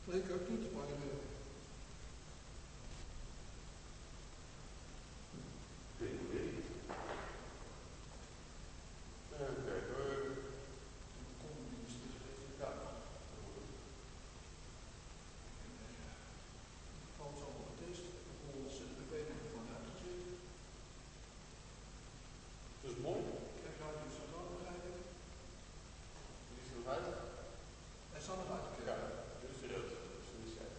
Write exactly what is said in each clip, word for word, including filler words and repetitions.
Nee, ik ook niet, maar uh, Geen idee. Even kijken hoor. Ja. valt allemaal getest. Ik heb honderdzestig bewegingen van uitgezet. Dat is mooi. Kijk, hij is er ook begrijp ik. Die is er nog uit. Hij staat nog uit. Ja, dus serieus. Dus niet zijn.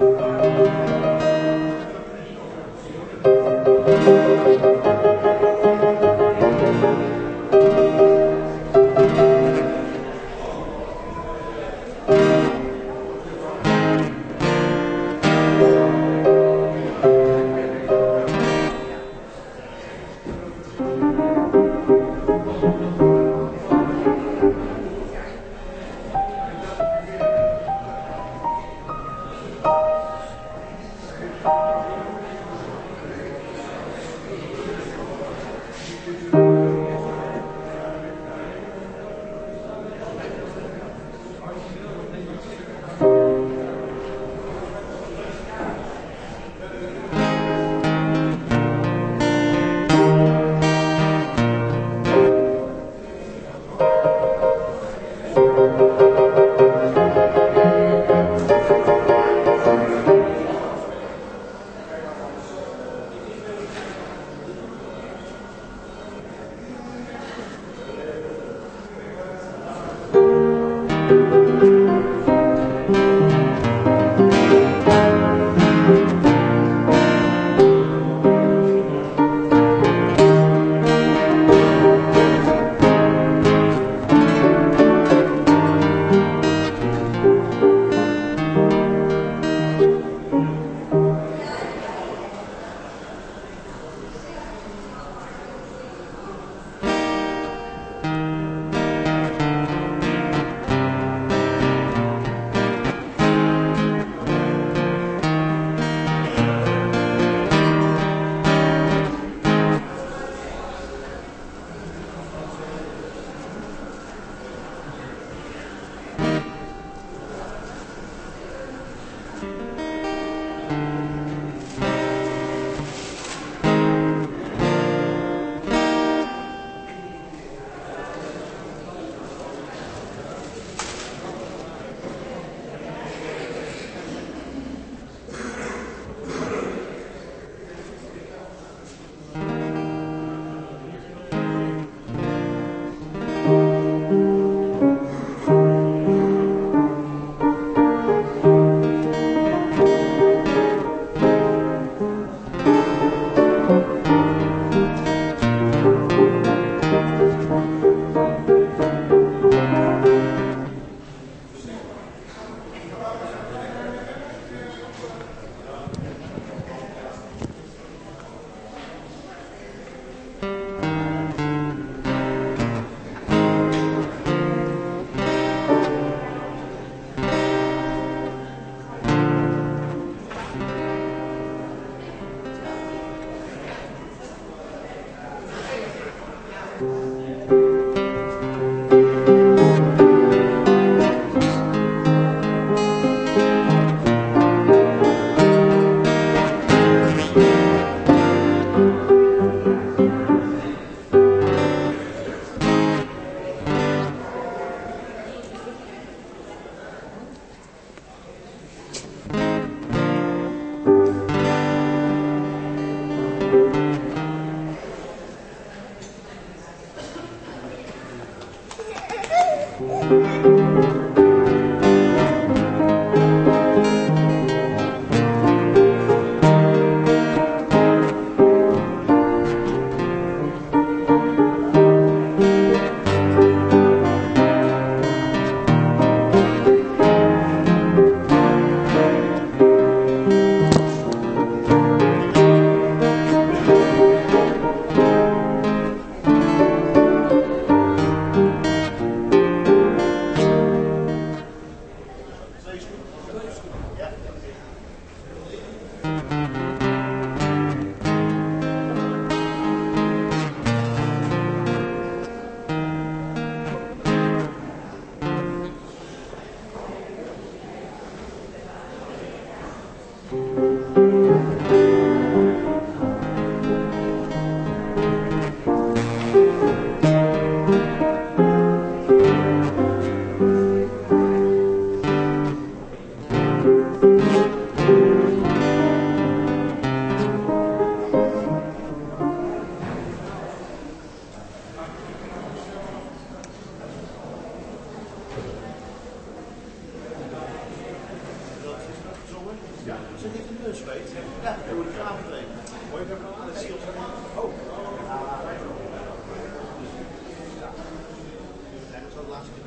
Zongen? Ja, ze heeft een neusweet. Ja, dat moet ik graag trainen. Hoor je daar aan het ziel? Oh. Ja, dat is wel de laatste keer.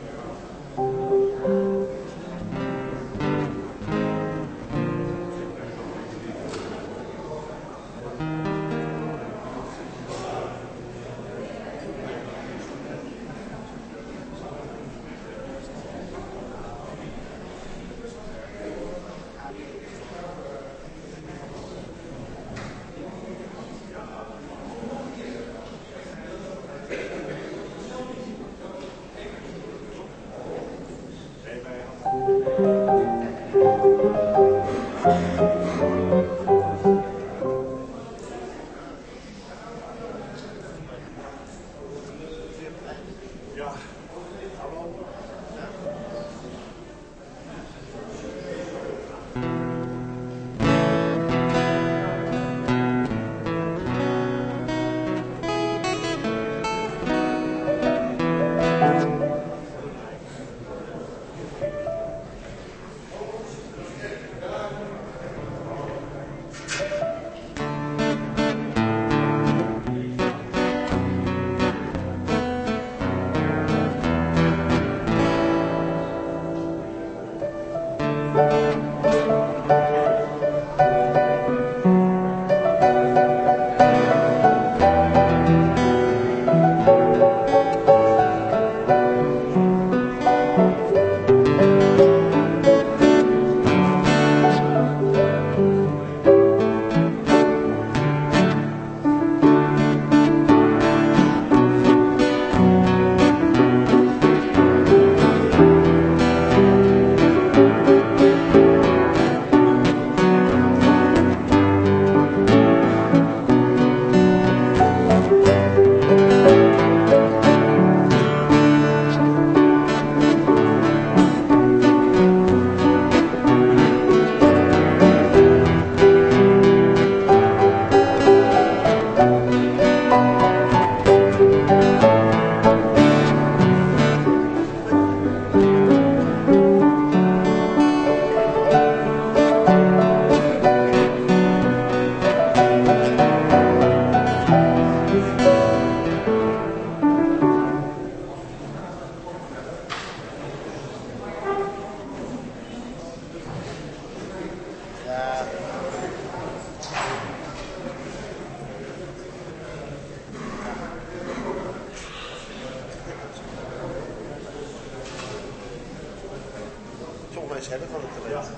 Mensen hebben van het talent.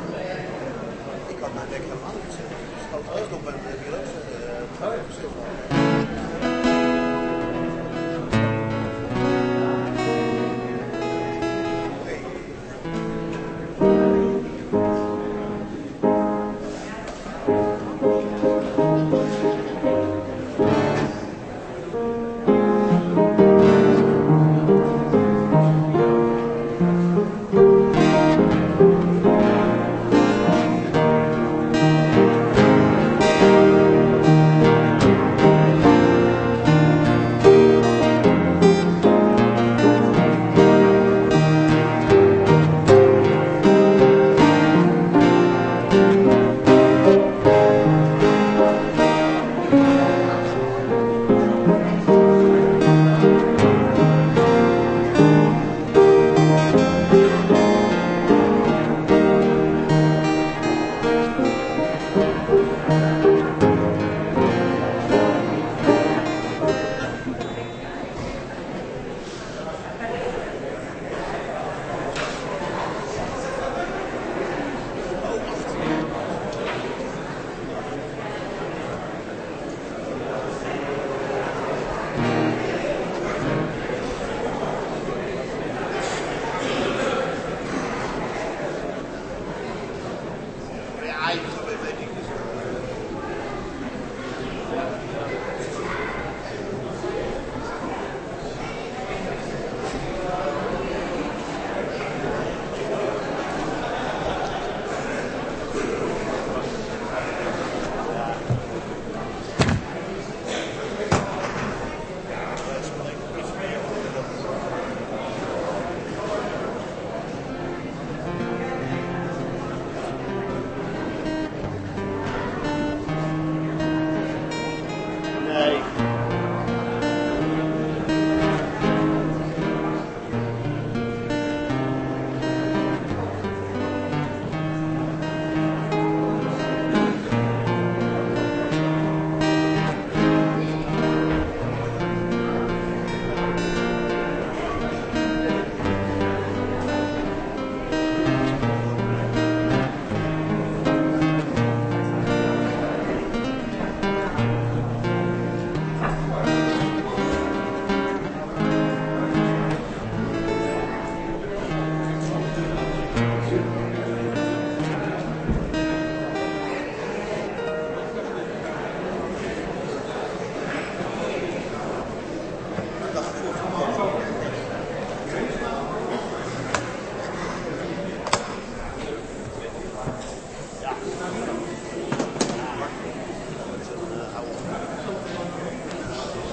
Ik had mijn nek helemaal niet gezet. Ik schoot echt op mijn biologische.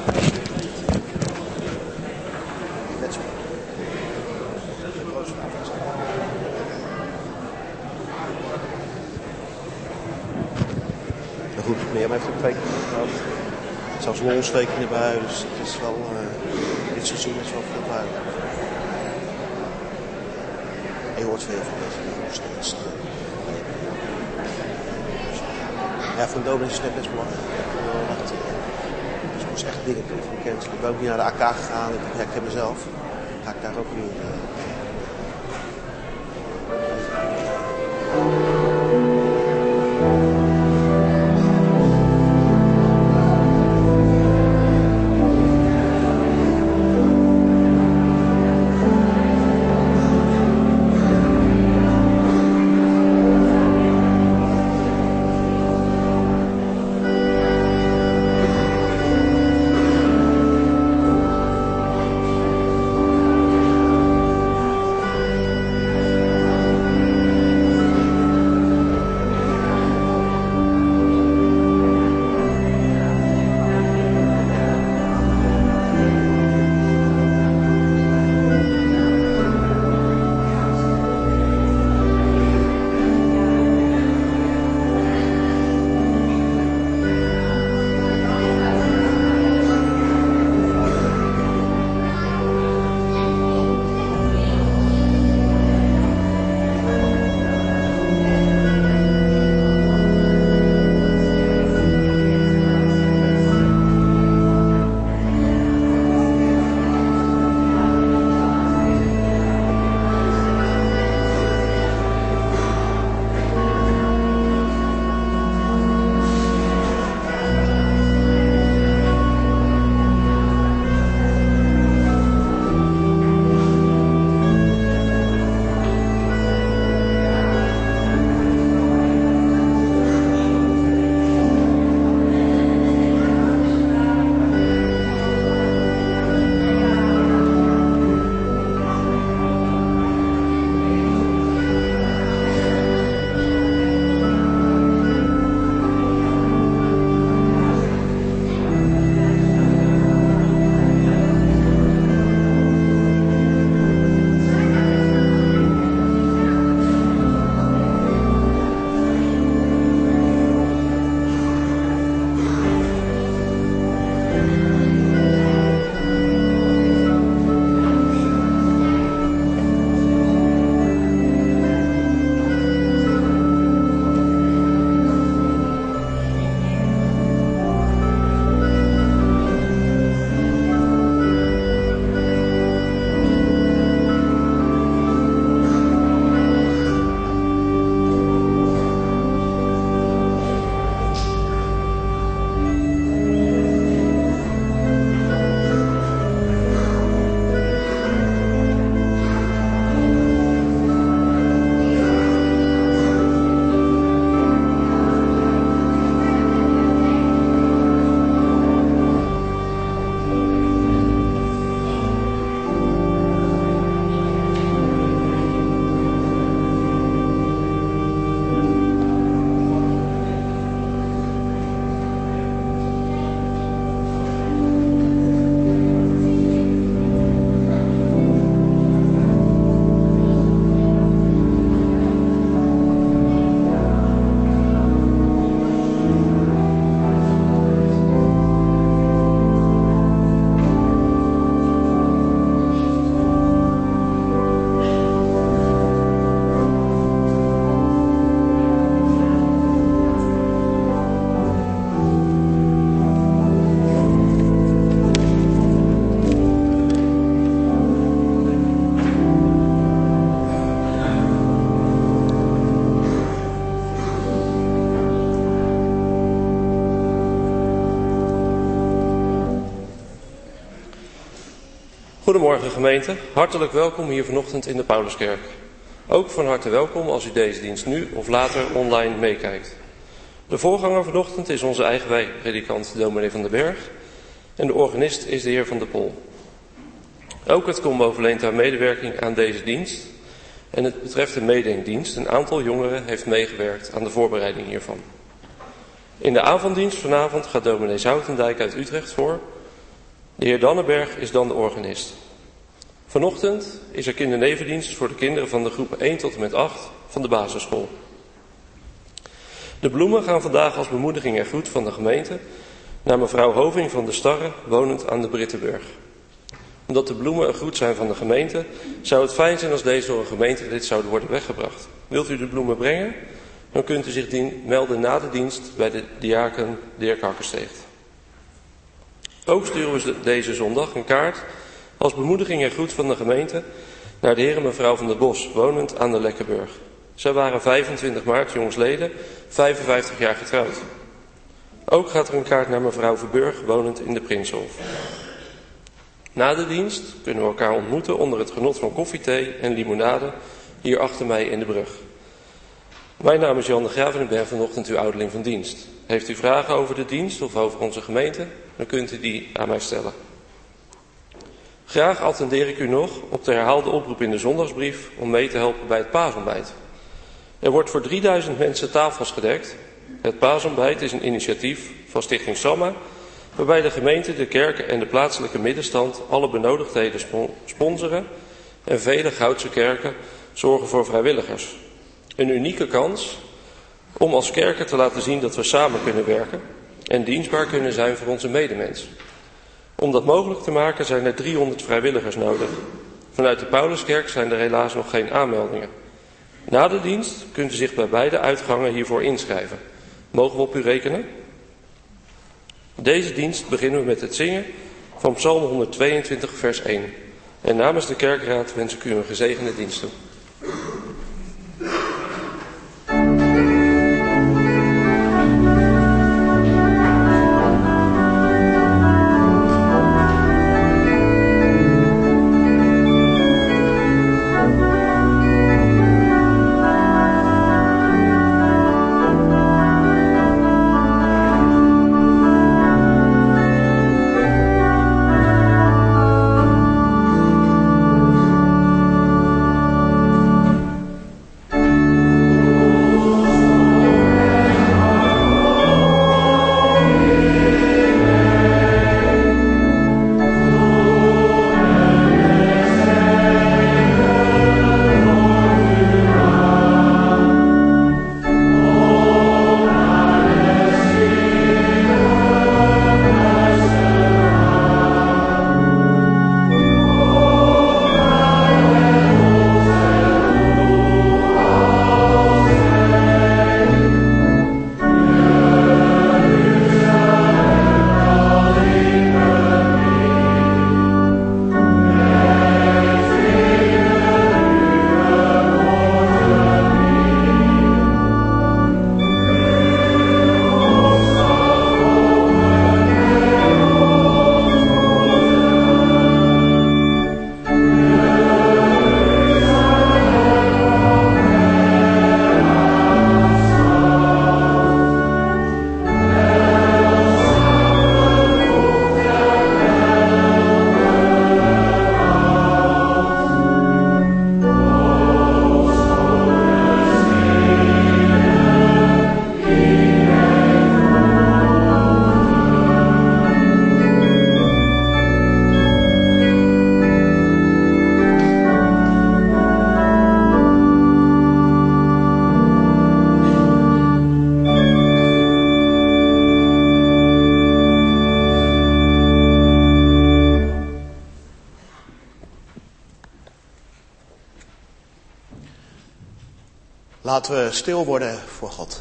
Net zo. Maar goed, Mirjam heeft ook twee keer gehad. Zelfs een ontsteking erbij, dus het is wel, uh, dit seizoen is wel veel buiten. Je hoort veel van deze nog steeds. Ja, voor een dominee is het net best belangrijk. Dus ik moest echt dingen kunnen van cancelen. Ik ben ook niet naar de A K gegaan, ik herken mezelf. Ga ik daar ook nu uh, Goedemorgen gemeente, hartelijk welkom hier vanochtend in de Pauluskerk. Ook van harte welkom als u deze dienst nu of later online meekijkt. De voorganger vanochtend is onze eigen wijkpredikant dominee van den Berg en de organist is de heer Van der Pol. Ook het combo verleent haar medewerking aan deze dienst en het betreft de meedenkdienst. Een aantal jongeren heeft meegewerkt aan de voorbereiding hiervan. In de avonddienst vanavond gaat dominee Zoutendijk uit Utrecht voor De heer Dannenberg is dan de organist. Vanochtend is er kindernevendienst voor de kinderen van de groepen één tot en met acht van de basisschool. De bloemen gaan vandaag als bemoediging en groet van de gemeente naar mevrouw Hoving van de Starre, wonend aan de Brittenburg. Omdat de bloemen een groet zijn van de gemeente, zou het fijn zijn als deze door een gemeentelid zouden worden weggebracht. Wilt u de bloemen brengen? Dan kunt u zich dien, melden na de dienst bij de diaken Dirk Hakkersteegt. Ook sturen we deze zondag een kaart als bemoediging en groet van de gemeente naar de heer en mevrouw van der Bos, wonend aan de Lekkerburg. Zij waren vijfentwintig maart jongsleden, vijfenvijftig jaar getrouwd. Ook gaat er een kaart naar mevrouw Verburg, wonend in de Prinshof. Na de dienst kunnen we elkaar ontmoeten onder het genot van koffie, thee en limonade hier achter mij in de brug. Mijn naam is Jan de Graaf en ik ben vanochtend uw ouderling van dienst. Heeft u vragen over de dienst of over onze gemeente, dan kunt u die aan mij stellen. Graag attendeer ik u nog op de herhaalde oproep in de zondagsbrief om mee te helpen bij het paasontbijt. Er wordt voor drieduizend mensen tafels gedekt. Het paasontbijt is een initiatief van Stichting Samma, waarbij de gemeente, de kerken en de plaatselijke middenstand alle benodigdheden sponsoren en vele Goudse kerken zorgen voor vrijwilligers. Een unieke kans om als kerken te laten zien dat we samen kunnen werken en dienstbaar kunnen zijn voor onze medemens. Om dat mogelijk te maken zijn er driehonderd vrijwilligers nodig. Vanuit de Pauluskerk zijn er helaas nog geen aanmeldingen. Na de dienst kunt u zich bij beide uitgangen hiervoor inschrijven. Mogen we op u rekenen? Deze dienst beginnen we met het zingen van Psalm honderdtweeëntwintig vers één. En namens de kerkraad wens ik u een gezegende dienst toe. Laten we stil worden voor God.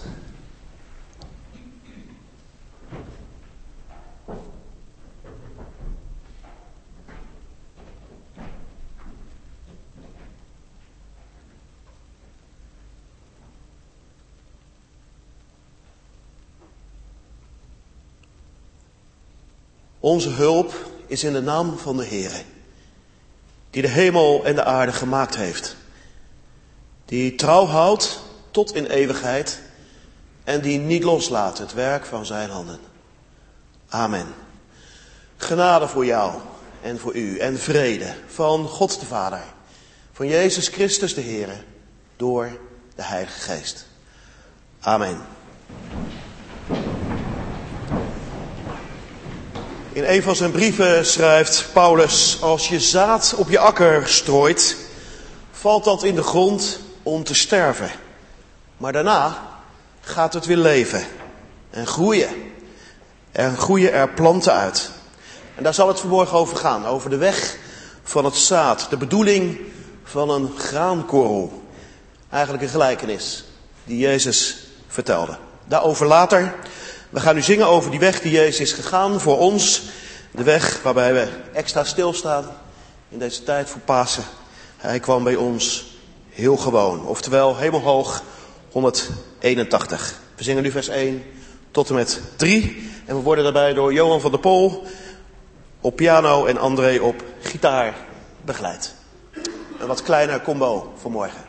Onze hulp is in de naam van de Heere, die de hemel en de aarde gemaakt heeft. Die trouw houdt tot in eeuwigheid en die niet loslaat het werk van zijn handen. Amen. Genade voor jou en voor u en vrede van God de Vader, van Jezus Christus de Heere, door de Heilige Geest. Amen. In een van zijn brieven schrijft Paulus: als je zaad op je akker strooit, valt dat in de grond om te sterven. Maar daarna gaat het weer leven en groeien. En groeien er planten uit. En daar zal het vanmorgen over gaan, over de weg van het zaad. De bedoeling van een graankorrel. Eigenlijk een gelijkenis die Jezus vertelde. Daarover later. We gaan nu zingen over die weg die Jezus is gegaan voor ons. De weg waarbij we extra stilstaan in deze tijd voor Pasen. Hij kwam bij ons heel gewoon. Oftewel hemelhoog honderdeenentachtig. We zingen nu vers één tot en met drie. En we worden daarbij door Johan van der Pol op piano en André op gitaar begeleid. Een wat kleiner combo voor morgen.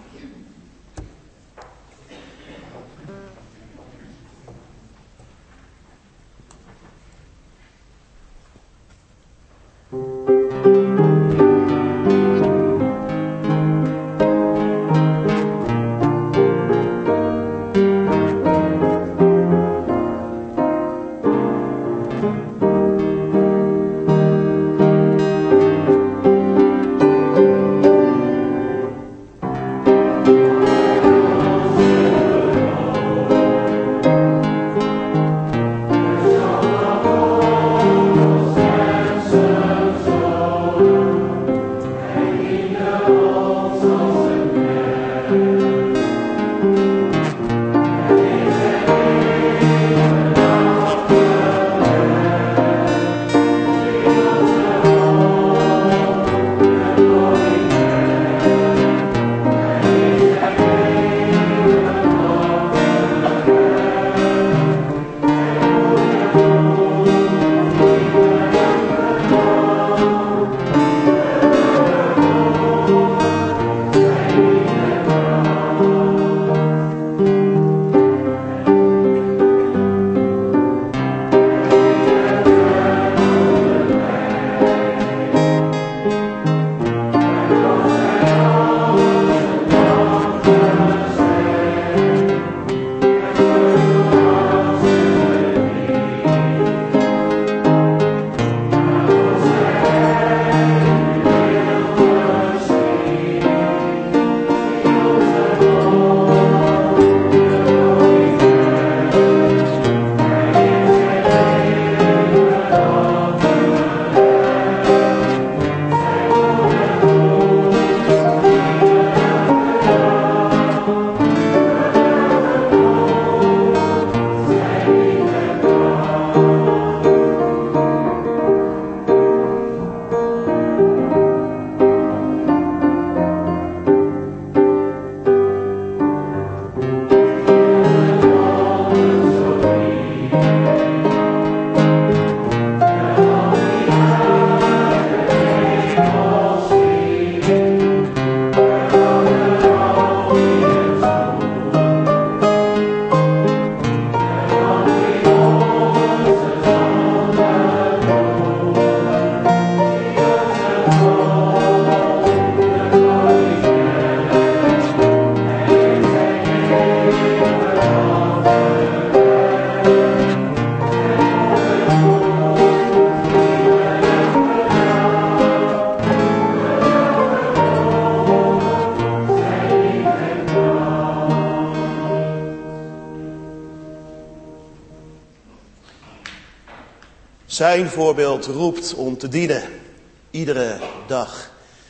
Zijn voorbeeld roept om te dienen, iedere dag.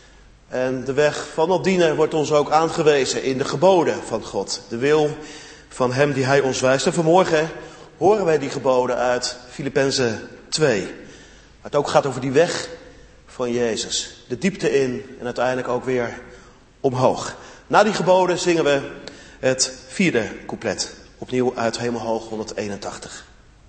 En de weg van dat dienen wordt ons ook aangewezen in de geboden van God. De wil van hem die hij ons wijst. En vanmorgen horen wij die geboden uit Filippenzen twee. Waar het ook gaat over die weg van Jezus. De diepte in en uiteindelijk ook weer omhoog. Na die geboden zingen we het vierde couplet. Opnieuw uit Hemelhoog honderdeenentachtig.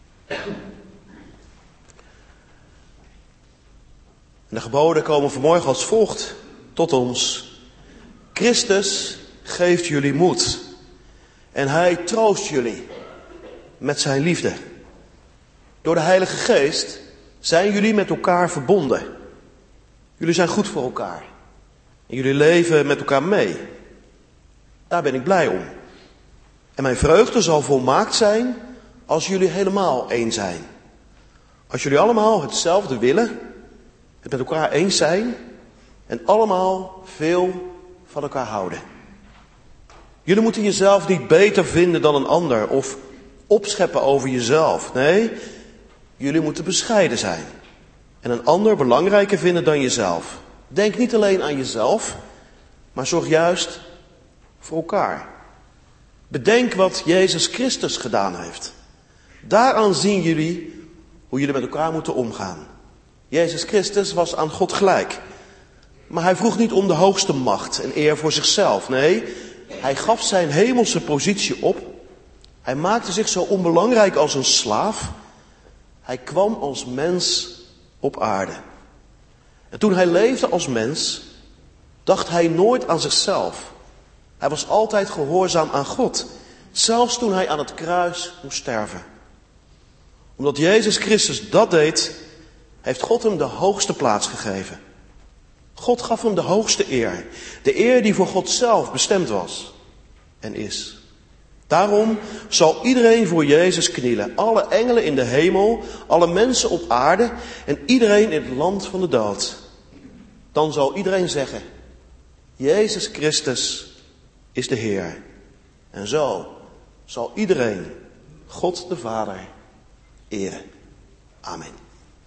En de geboden komen vanmorgen als volgt tot ons. Christus geeft jullie moed. En hij troost jullie met zijn liefde. Door de Heilige Geest zijn jullie met elkaar verbonden. Jullie zijn goed voor elkaar. En jullie leven met elkaar mee. Daar ben ik blij om. En mijn vreugde zal volmaakt zijn als jullie helemaal één zijn. Als jullie allemaal hetzelfde willen, het met elkaar eens zijn en allemaal veel van elkaar houden. Jullie moeten jezelf niet beter vinden dan een ander of opscheppen over jezelf. Nee, jullie moeten bescheiden zijn en een ander belangrijker vinden dan jezelf. Denk niet alleen aan jezelf, maar zorg juist voor elkaar. Bedenk wat Jezus Christus gedaan heeft. Daaraan zien jullie hoe jullie met elkaar moeten omgaan. Jezus Christus was aan God gelijk. Maar hij vroeg niet om de hoogste macht en eer voor zichzelf. Nee, hij gaf zijn hemelse positie op. Hij maakte zich zo onbelangrijk als een slaaf. Hij kwam als mens op aarde. En toen hij leefde als mens, dacht hij nooit aan zichzelf. Hij was altijd gehoorzaam aan God. Zelfs toen hij aan het kruis moest sterven. Omdat Jezus Christus dat deed, heeft God hem de hoogste plaats gegeven. God gaf hem de hoogste eer. De eer die voor God zelf bestemd was en is. Daarom zal iedereen voor Jezus knielen. Alle engelen in de hemel, alle mensen op aarde en iedereen in het land van de dood. Dan zal iedereen zeggen, Jezus Christus is de Heer. En zo zal iedereen God de Vader eren. Amen.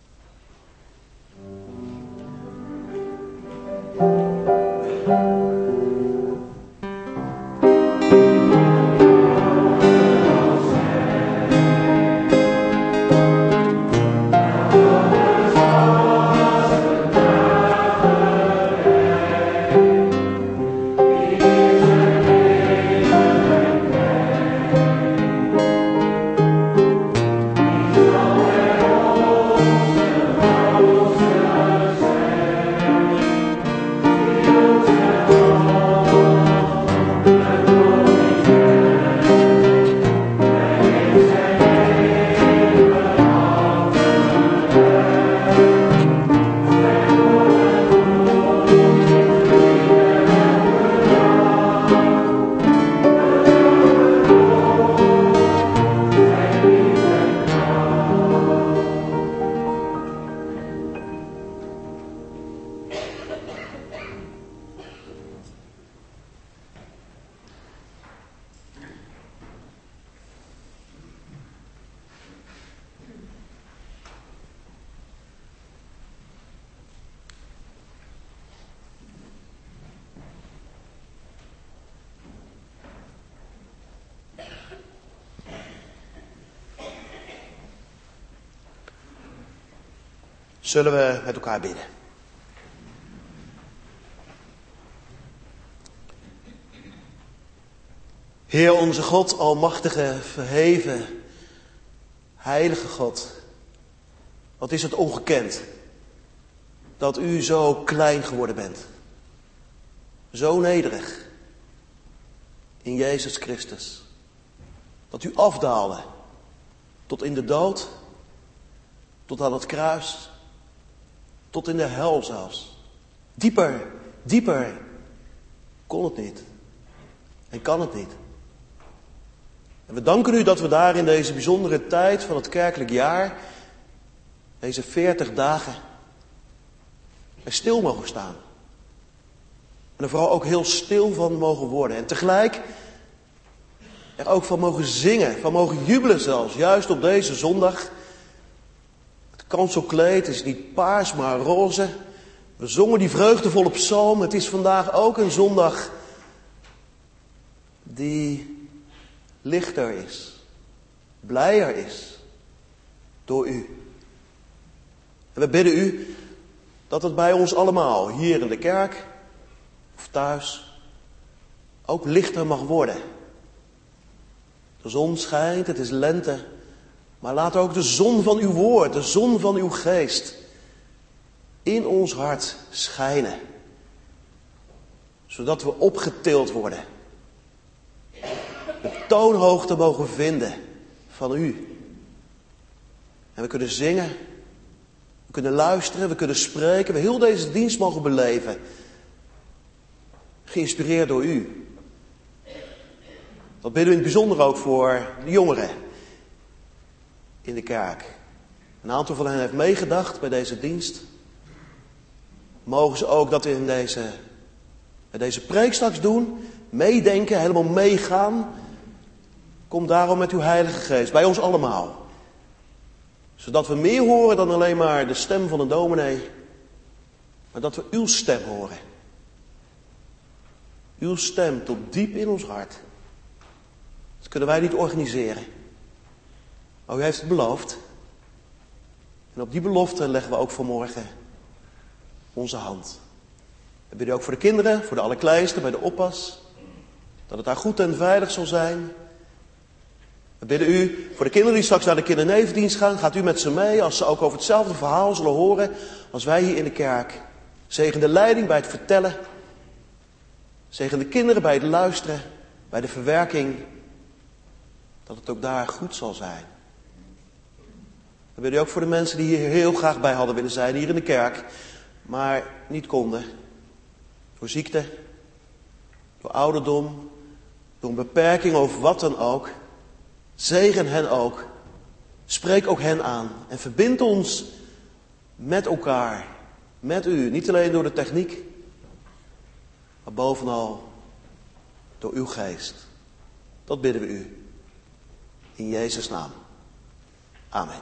Zullen we met elkaar bidden? Heer onze God, almachtige, verheven, heilige God. Wat is het ongekend dat u zo klein geworden bent. Zo nederig in Jezus Christus. Dat u afdaalde tot in de dood, tot aan het kruis, tot in de hel zelfs. Dieper, dieper kon het niet. En kan het niet. En we danken u dat we daar in deze bijzondere tijd van het kerkelijk jaar, deze veertig dagen, er stil mogen staan. En er vooral ook heel stil van mogen worden. En tegelijk er ook van mogen zingen, van mogen jubelen zelfs. Juist op deze zondag. Het kanselkleed is niet paars, maar roze. We zongen die vreugdevolle psalm. Het is vandaag ook een zondag die lichter is, blijer is door u. En we bidden u dat het bij ons allemaal, hier in de kerk of thuis, ook lichter mag worden. De zon schijnt, het is lente, maar laat ook de zon van uw woord, de zon van uw geest, in ons hart schijnen. Zodat we opgetild worden. De toonhoogte mogen vinden van u. En we kunnen zingen, we kunnen luisteren, we kunnen spreken, we heel deze dienst mogen beleven. Geïnspireerd door u. Dat bidden we in het bijzonder ook voor de jongeren in de kerk. Een aantal van hen heeft meegedacht bij deze dienst. Mogen ze ook dat in deze, bij deze preek straks doen. Meedenken, helemaal meegaan. Kom daarom met uw Heilige Geest, bij ons allemaal. Zodat we meer horen dan alleen maar de stem van een dominee. Maar dat we uw stem horen. Uw stem tot diep in ons hart. Dat kunnen wij niet organiseren. Maar u heeft het beloofd. En op die belofte leggen we ook vanmorgen onze hand. We bidden ook voor de kinderen, voor de allerkleinsten, bij de oppas. Dat het daar goed en veilig zal zijn. We bidden u voor de kinderen die straks naar de kindernevendienst gaan. Gaat u met ze mee als ze ook over hetzelfde verhaal zullen horen als wij hier in de kerk. Zegen de leiding bij het vertellen. Zegen de kinderen bij het luisteren, bij de verwerking. Dat het ook daar goed zal zijn. We bidden ook voor de mensen die hier heel graag bij hadden willen zijn, hier in de kerk. Maar niet konden. Door ziekte, door ouderdom, door een beperking of wat dan ook. Zegen hen ook. Spreek ook hen aan. En verbind ons met elkaar. Met u. Niet alleen door de techniek. Maar bovenal door uw geest. Dat bidden we u. In Jezus' naam. Amen.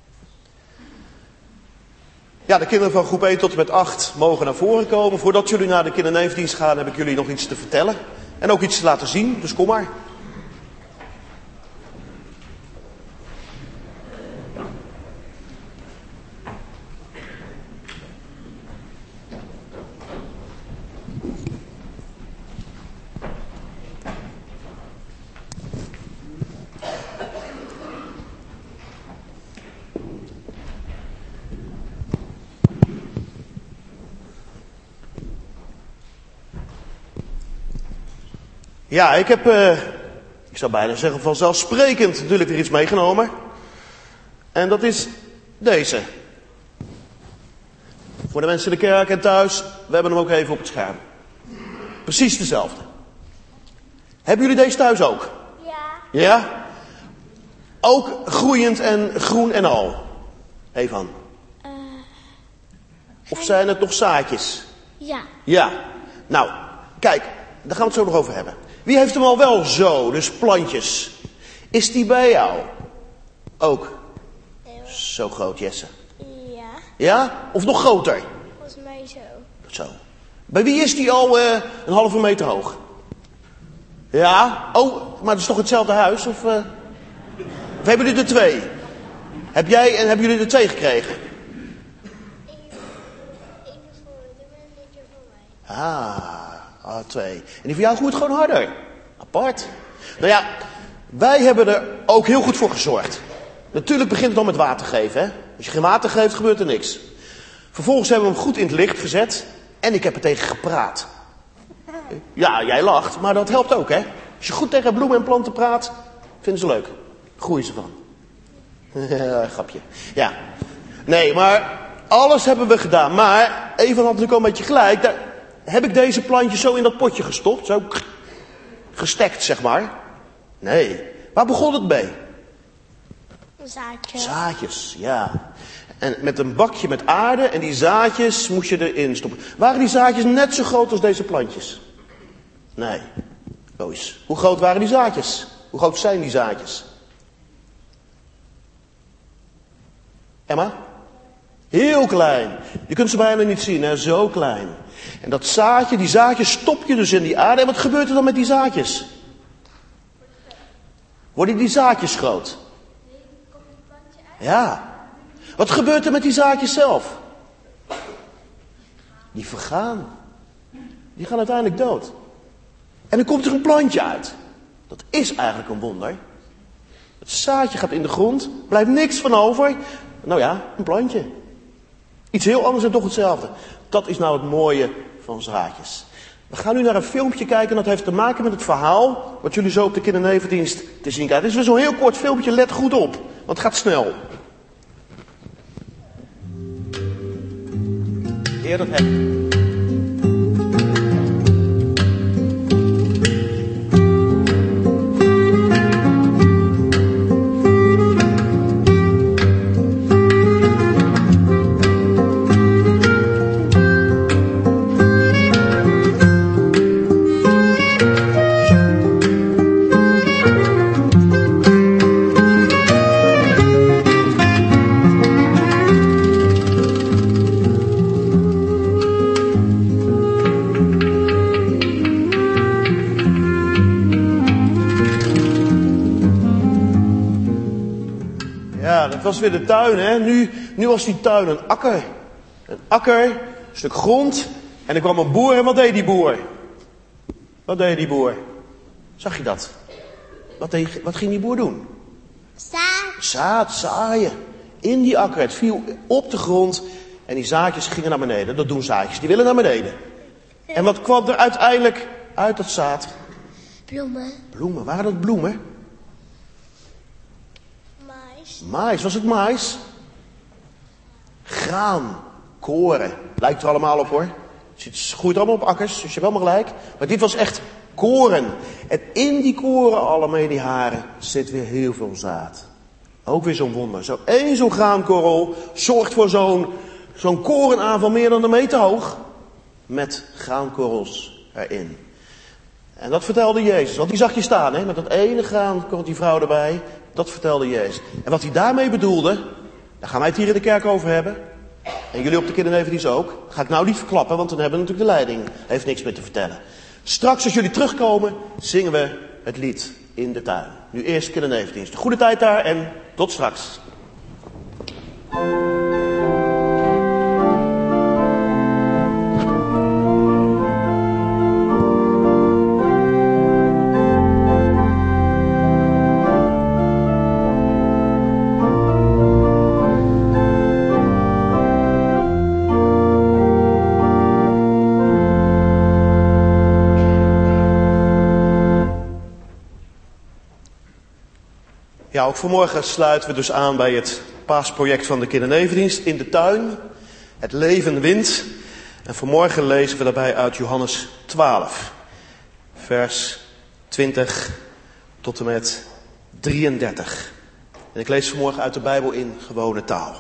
Ja, de kinderen van groep één tot en met acht mogen naar voren komen. Voordat jullie naar de kindernevendienst gaan, heb ik jullie nog iets te vertellen. En ook iets te laten zien. Dus kom maar. Ja, ik heb, uh, ik zou bijna zeggen vanzelfsprekend natuurlijk weer iets meegenomen. En dat is deze. Voor de mensen in de kerk en thuis, we hebben hem ook even op het scherm. Precies dezelfde. Hebben jullie deze thuis ook? Ja. Ja? Ook groeiend en groen en al? Evan. Uh, of zijn het nog zaadjes? ja. Ja. Nou, kijk, daar gaan we het zo nog over hebben. Wie heeft hem al wel zo, dus plantjes? Is die bij jou? Ook. Zo groot, Jesse. Ja. Ja? Of nog groter? Volgens mij zo. Zo. Bij wie is die al uh, een halve meter hoog? Ja? Oh, maar dat is toch hetzelfde huis? Of, uh... of hebben jullie er twee? Heb jij en hebben jullie er twee gekregen? Eén voor de manager voor mij. Ah. Ah, twee. En die van jou groeit gewoon harder. Apart. Nou ja, wij hebben er ook heel goed voor gezorgd. Natuurlijk begint het dan met water geven. Hè? Als je geen water geeft, gebeurt er niks. Vervolgens hebben we hem goed in het licht gezet. En ik heb er tegen gepraat. Ja, jij lacht, maar dat helpt ook, hè. Als je goed tegen bloemen en planten praat, vinden ze leuk. Groeien ze van. Ja, grapje. Ja. Nee, maar alles hebben we gedaan. Maar, Evan had natuurlijk al een beetje gelijk. Daar heb ik deze plantjes zo in dat potje gestopt. Zo gestekt, zeg maar. Nee. Waar begon het mee? Zaadjes. Zaadjes, ja. En met een bakje met aarde en die zaadjes moest je erin stoppen. Waren die zaadjes net zo groot als deze plantjes? Nee. Lois, hoe groot waren die zaadjes? Hoe groot zijn die zaadjes? Emma? Heel klein. Je kunt ze bijna niet zien, hè? Zo klein. En dat zaadje, die zaadjes stop je dus in die aarde. En wat gebeurt er dan met die zaadjes? Worden die zaadjes groot? Ja. Wat gebeurt er met die zaadjes zelf? Die vergaan. Die gaan uiteindelijk dood. En dan komt er een plantje uit. Dat is eigenlijk een wonder. Het zaadje gaat in de grond, blijft niks van over. Nou ja, een plantje. Iets heel anders en toch hetzelfde. Dat is nou het mooie van zaadjes. We gaan nu naar een filmpje kijken en dat heeft te maken met het verhaal wat jullie zo op de kindernevendienst te zien krijgen. Het is weer zo'n heel kort filmpje, let goed op, want het gaat snel. Heer, dat heb ik. was weer de tuin, hè. Nu, nu was die tuin een akker. Een akker, een stuk grond. En er kwam een boer en wat deed die boer? Wat deed die boer? Zag je dat? Wat, deed, wat ging die boer doen? Zaad. Zaad, zaaien. In die akker. Het viel op de grond. En die zaadjes gingen naar beneden. Dat doen zaadjes. Die willen naar beneden. En wat kwam er uiteindelijk uit dat zaad? Bloemen. Bloemen. Waren dat bloemen? Mais. Mais. Was het mais? Graan. Koren. Lijkt er allemaal op hoor. Het groeit allemaal op akkers. Dus je hebt helemaal gelijk. Maar dit was echt koren. En in die koren, allemaal die haren, zit weer heel veel zaad. Ook weer zo'n wonder. Zo één zo'n graankorrel zorgt voor zo'n zo'n korenaanval meer dan een meter hoog. Met graankorrels erin. En dat vertelde Jezus. Want die zag je staan, hè? Met dat ene graankorrel, die vrouw erbij. Dat vertelde Jezus. En wat hij daarmee bedoelde, daar gaan wij het hier in de kerk over hebben. En jullie op de kindernevendienst ook. Dat ga ik nou niet verklappen, want dan hebben we natuurlijk de leiding. Heeft niks meer te vertellen. Straks als jullie terugkomen, zingen we het lied in de tuin. Nu eerst kindernevendienst. Goede tijd daar en tot straks. Ja, ook vanmorgen sluiten we dus aan bij het paasproject van de kindernevendienst in de tuin. Het leven wint. En vanmorgen lezen we daarbij uit Johannes twaalf. Vers twintig tot en met drieëndertig. En ik lees vanmorgen uit de Bijbel in gewone taal.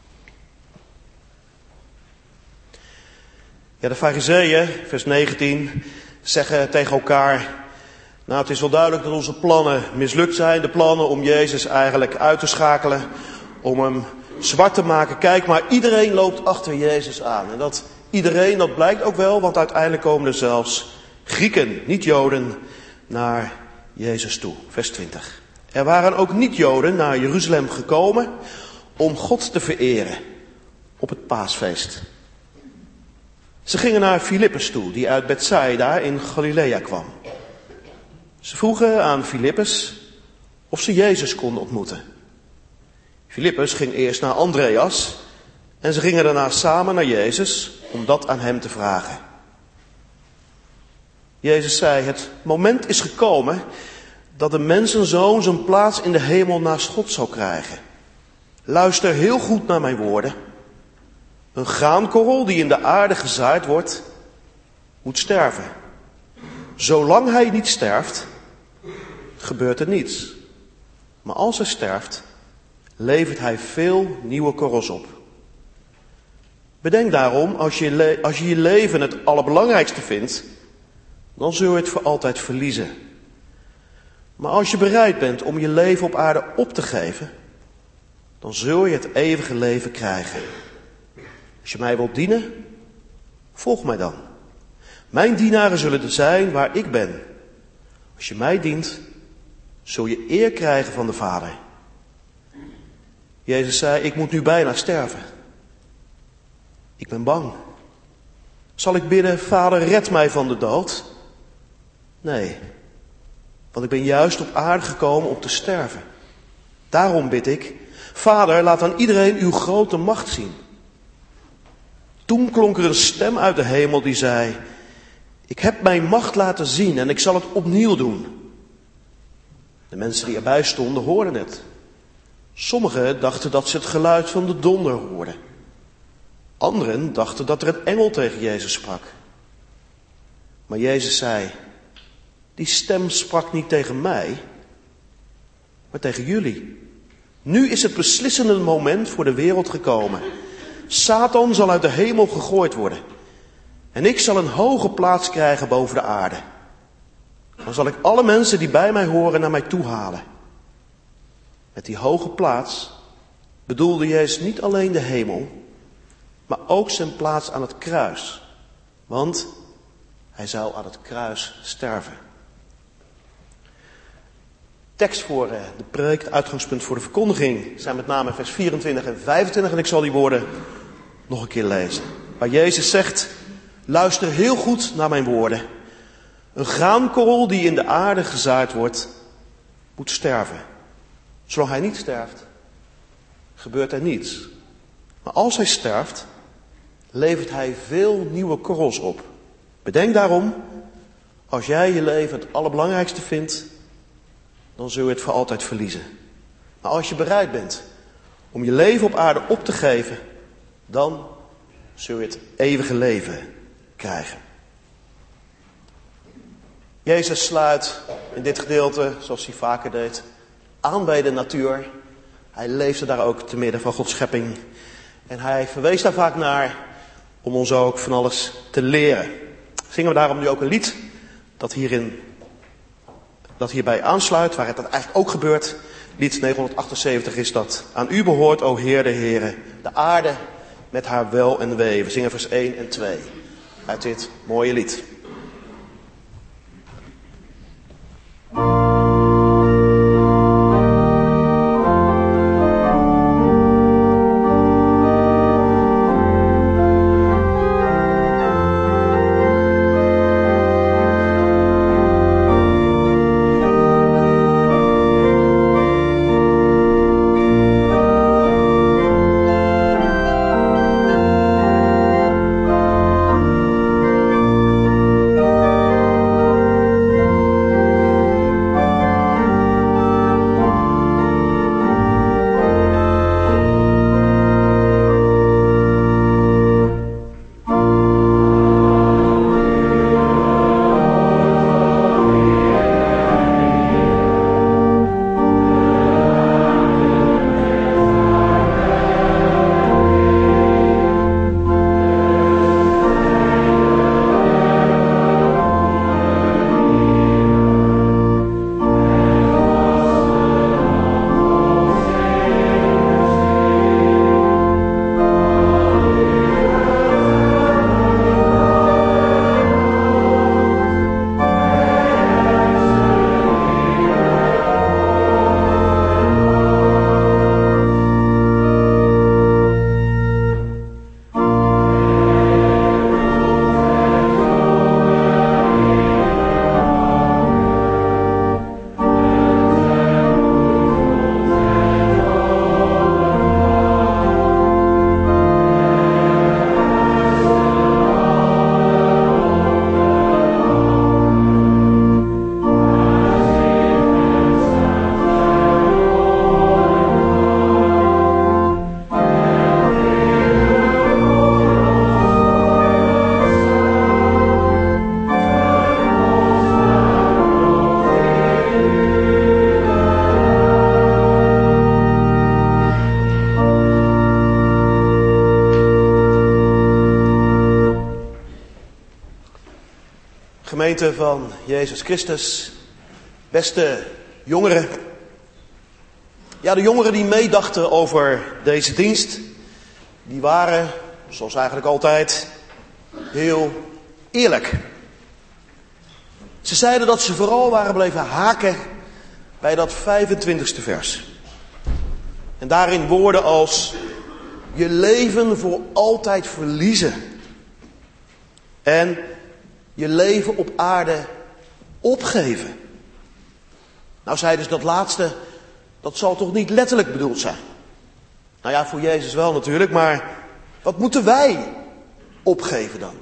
Ja, de farizeeën, vers negentien, zeggen tegen elkaar: nou, het is wel duidelijk dat onze plannen mislukt zijn. De plannen om Jezus eigenlijk uit te schakelen. Om hem zwart te maken. Kijk, maar iedereen loopt achter Jezus aan. En dat iedereen, dat blijkt ook wel. Want uiteindelijk komen er zelfs Grieken, niet Joden, naar Jezus toe. Vers twintig. Er waren ook niet Joden naar Jeruzalem gekomen om God te vereren op het paasfeest. Ze gingen naar Filippus toe, die uit Bethsaida in Galilea kwam. Ze vroegen aan Filippus of ze Jezus konden ontmoeten. Filippus ging eerst naar Andreas en ze gingen daarna samen naar Jezus om dat aan hem te vragen. Jezus zei: het moment is gekomen dat de mensenzoon zijn plaats in de hemel naast God zal krijgen. Luister heel goed naar mijn woorden. Een graankorrel die in de aarde gezaaid wordt, moet sterven. Zolang hij niet sterft, gebeurt er niets. Maar als hij sterft, levert hij veel nieuwe korrels op. Bedenk daarom, als je le- als je, je leven het allerbelangrijkste vindt, dan zul je het voor altijd verliezen. Maar als je bereid bent om je leven op aarde op te geven, dan zul je het eeuwige leven krijgen. Als je mij wilt dienen, volg mij dan. Mijn dienaren zullen er zijn waar ik ben. Als je mij dient, zul je eer krijgen van de Vader. Jezus zei: ik moet nu bijna sterven. Ik ben bang. Zal ik bidden: Vader, red mij van de dood? Nee, want ik ben juist op aarde gekomen om te sterven. Daarom bid ik: Vader, laat aan iedereen uw grote macht zien. Toen klonk er een stem uit de hemel die zei: ik heb mijn macht laten zien en ik zal het opnieuw doen. De mensen die erbij stonden hoorden het. Sommigen dachten dat ze het geluid van de donder hoorden. Anderen dachten dat er een engel tegen Jezus sprak. Maar Jezus zei: die stem sprak niet tegen mij, maar tegen jullie. Nu is het beslissende moment voor de wereld gekomen. Satan zal uit de hemel gegooid worden. En ik zal een hoge plaats krijgen boven de aarde. Dan zal ik alle mensen die bij mij horen naar mij toe halen. Met die hoge plaats bedoelde Jezus niet alleen de hemel, maar ook zijn plaats aan het kruis. Want hij zou aan het kruis sterven. tekst voor de preek, het uitgangspunt voor de verkondiging, zijn met name vers vierentwintig en vijfentwintig. En ik zal die woorden nog een keer lezen. Waar Jezus zegt, luister heel goed naar mijn woorden. Een graankorrel die in de aarde gezaaid wordt, moet sterven. Zolang hij niet sterft, gebeurt er niets. Maar als hij sterft, levert hij veel nieuwe korrels op. Bedenk daarom, als jij je leven het allerbelangrijkste vindt, dan zul je het voor altijd verliezen. Maar als je bereid bent om je leven op aarde op te geven, dan zul je het eeuwige leven krijgen. Jezus sluit in dit gedeelte, zoals hij vaker deed, aan bij de natuur. Hij leefde daar ook te midden van Gods schepping. En hij verwees daar vaak naar om ons ook van alles te leren. Zingen we daarom nu ook een lied dat, hierin, dat hierbij aansluit, waar het dat eigenlijk ook gebeurt. Lied negenhonderdachtenzeventig is dat. Aan u behoort, o Heer de Heere, de aarde met haar wel en wee. We zingen vers één en twee uit dit mooie lied. Gemeente van Jezus Christus, beste jongeren. Ja, de jongeren die meedachten over deze dienst, die waren, zoals eigenlijk altijd, heel eerlijk. Ze zeiden dat ze vooral waren blijven haken bij dat vijfentwintigste vers. En daarin woorden als je leven voor altijd verliezen. En je leven op aarde opgeven. Nou zeiden ze dat laatste, dat zal toch niet letterlijk bedoeld zijn. Nou ja, voor Jezus wel natuurlijk, maar wat moeten wij opgeven dan?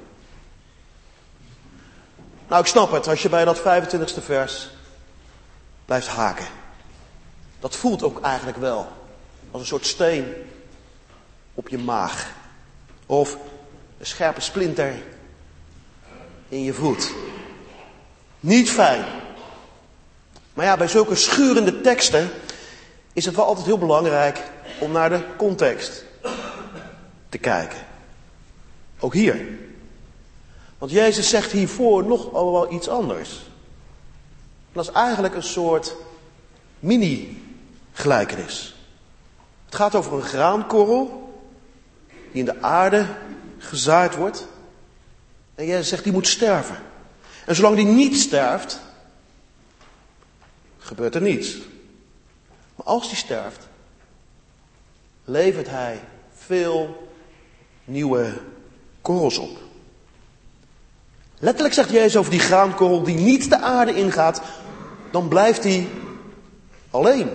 Nou, ik snap het, als je bij dat vijfentwintigste vers blijft haken. Dat voelt ook eigenlijk wel als een soort steen op je maag. Of een scherpe splinter in je voet. Niet fijn. Maar ja, bij zulke schurende teksten is het wel altijd heel belangrijk om naar de context te kijken. Ook hier. Want Jezus zegt hiervoor nog al wel iets anders. Dat is eigenlijk een soort mini-gelijkenis. Het gaat over een graankorrel die in de aarde gezaaid wordt. En Jezus zegt die moet sterven. En zolang die niet sterft, gebeurt er niets. Maar als hij sterft, levert hij veel nieuwe korrels op. Letterlijk zegt Jezus over die graankorrel die niet de aarde ingaat, dan blijft hij alleen.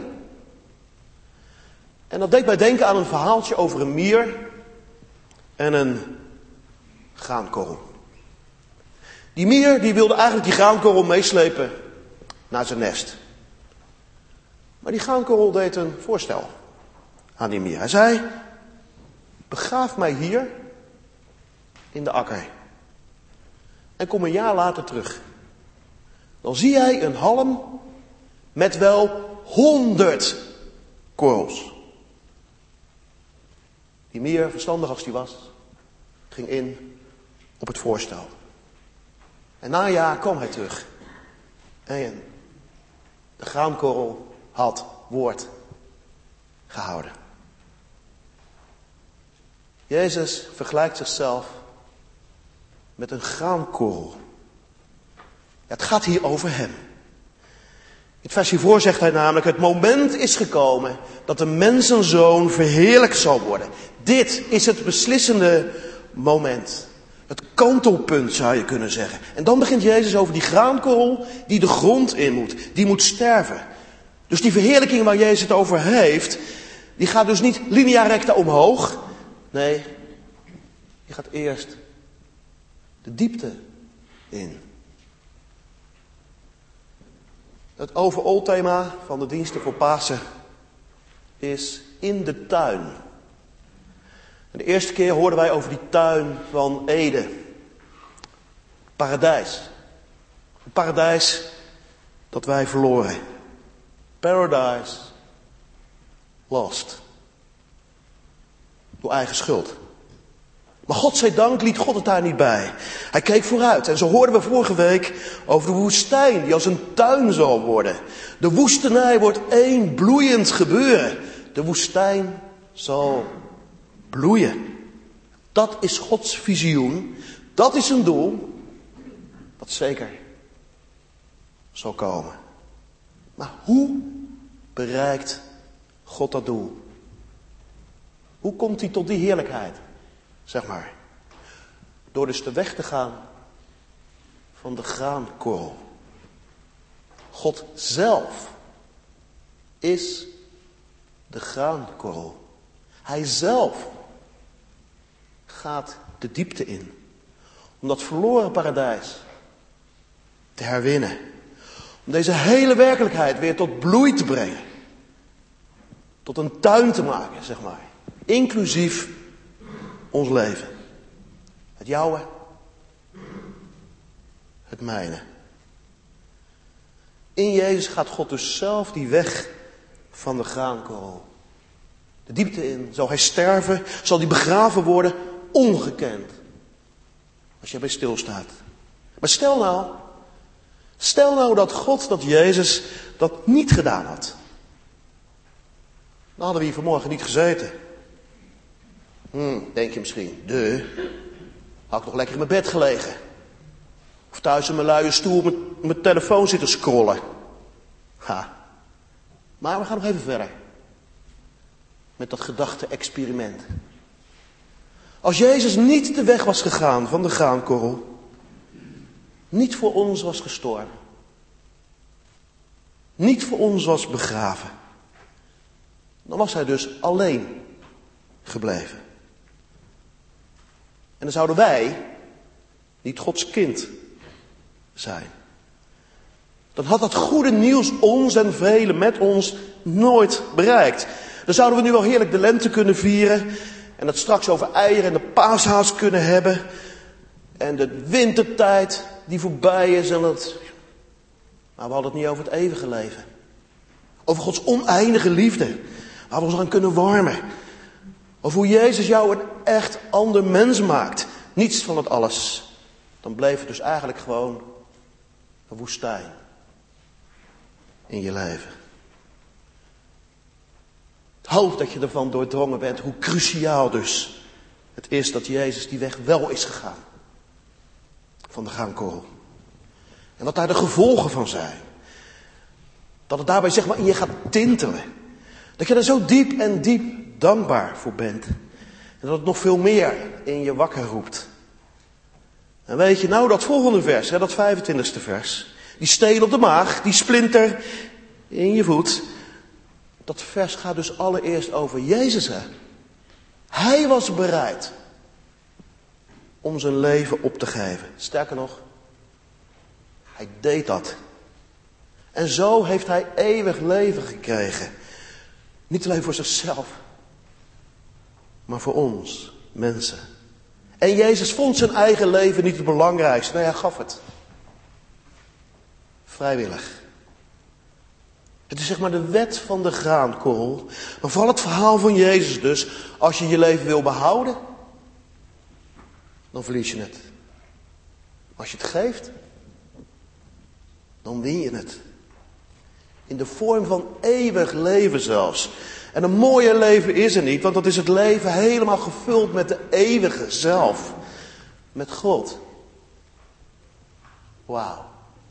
En dat deed mij denken aan een verhaaltje over een mier en een graankorrel. Die mier die wilde eigenlijk die graankorrel meeslepen naar zijn nest. Maar die graankorrel deed een voorstel aan die mier. Hij zei, begraaf mij hier in de akker. En kom een jaar later terug. Dan zie jij een halm met wel honderd korrels. Die mier, verstandig als die was, ging in op het voorstel. En na een jaar kwam hij terug. En de graankorrel had woord gehouden. Jezus vergelijkt zichzelf met een graankorrel. Ja, het gaat hier over hem. In het vers hiervoor zegt hij namelijk, het moment is gekomen dat de mensenzoon verheerlijkt zal worden. Dit is het beslissende moment. Het kantelpunt zou je kunnen zeggen. En dan begint Jezus over die graankorrel die de grond in moet. Die moet sterven. Dus die verheerlijking waar Jezus het over heeft, die gaat dus niet linea recta omhoog. Nee, die gaat eerst de diepte in. Het overall thema van de diensten voor Pasen is in de tuin. En de eerste keer hoorden wij over die tuin van Eden. Paradijs. Een paradijs dat wij verloren. Paradise lost. Door eigen schuld. Maar godzijdank liet God het daar niet bij. Hij keek vooruit. En zo hoorden we vorige week over de woestijn die als een tuin zal worden. De woestenij wordt één bloeiend gebeuren. De woestijn zal bloeien. Dat is Gods visioen. Dat is een doel dat zeker zal komen. Maar hoe bereikt God dat doel? Hoe komt hij tot die heerlijkheid? Zeg maar. Door dus de weg te gaan van de graankorrel. God zelf is de graankorrel. Hij zelf gaat de diepte in. Om dat verloren paradijs te herwinnen. Om deze hele werkelijkheid weer tot bloei te brengen. Tot een tuin te maken, zeg maar. Inclusief ons leven. Het jouwe. Het mijne. In Jezus gaat God dus zelf die weg van de graankorrel. De diepte in. Zal hij sterven? Zal hij begraven worden? Ongekend. Als je bij stilstaat. Maar stel nou. Stel nou dat God, dat Jezus dat niet gedaan had. Dan hadden we hier vanmorgen niet gezeten. Hm, denk je misschien. De. Had ik nog lekker in mijn bed gelegen. Of thuis in mijn luie stoel met mijn telefoon zitten scrollen. Ha. Maar we gaan nog even verder. Met dat gedachte-experiment. Als Jezus niet de weg was gegaan van de graankorrel. Niet voor ons was gestorven. Niet voor ons was begraven. Dan was hij dus alleen gebleven. En dan zouden wij niet Gods kind zijn. Dan had dat goede nieuws ons en velen met ons nooit bereikt. Dan zouden we nu wel heerlijk de lente kunnen vieren. En het straks over eieren en de paashaas kunnen hebben. En de wintertijd die voorbij is. En het... Maar we hadden het niet over het eeuwige leven. Over Gods oneindige liefde. Waar we ons aan kunnen warmen. Over hoe Jezus jou een echt ander mens maakt. Niets van het alles. Dan bleef het dus eigenlijk gewoon een woestijn. In je leven. Ik hoop dat je ervan doordrongen bent hoe cruciaal dus het is dat Jezus die weg wel is gegaan. Van de graankorrel. En wat daar de gevolgen van zijn. Dat het daarbij zeg maar in je gaat tintelen. Dat je er zo diep en diep dankbaar voor bent. En dat het nog veel meer in je wakker roept. En weet je nou dat volgende vers, hè, dat vijfentwintigste vers. Die steen op de maag, die splinter in je voet. Dat vers gaat dus allereerst over Jezus. Hè. Hij was bereid om zijn leven op te geven. Sterker nog, hij deed dat. En zo heeft hij eeuwig leven gekregen. Niet alleen voor zichzelf, maar voor ons, mensen. En Jezus vond zijn eigen leven niet het belangrijkste. Nee, hij gaf het. Vrijwillig. Het is zeg maar de wet van de graankorrel. Maar vooral het verhaal van Jezus dus. Als je je leven wil behouden, dan verlies je het. Als je het geeft, dan win je het. In de vorm van eeuwig leven zelfs. En een mooier leven is er niet, want dat is het leven helemaal gevuld met de eeuwige zelf. Met God. Wauw.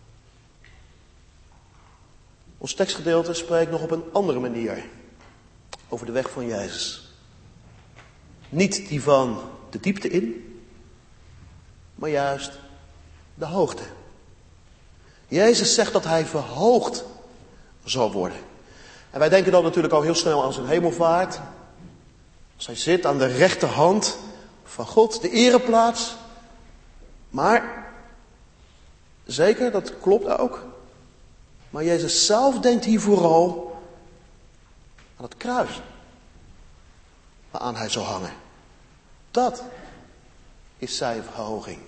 Ons tekstgedeelte spreekt nog op een andere manier over de weg van Jezus. Niet die van de diepte in, maar juist de hoogte. Jezus zegt dat hij verhoogd zal worden. En wij denken dan natuurlijk al heel snel aan zijn hemelvaart. Als hij zit aan de rechterhand van God, de ereplaats. Maar, zeker, dat klopt ook. Maar Jezus zelf denkt hier vooral aan het kruis. Waaraan hij zal hangen. Dat is zijn verhoging.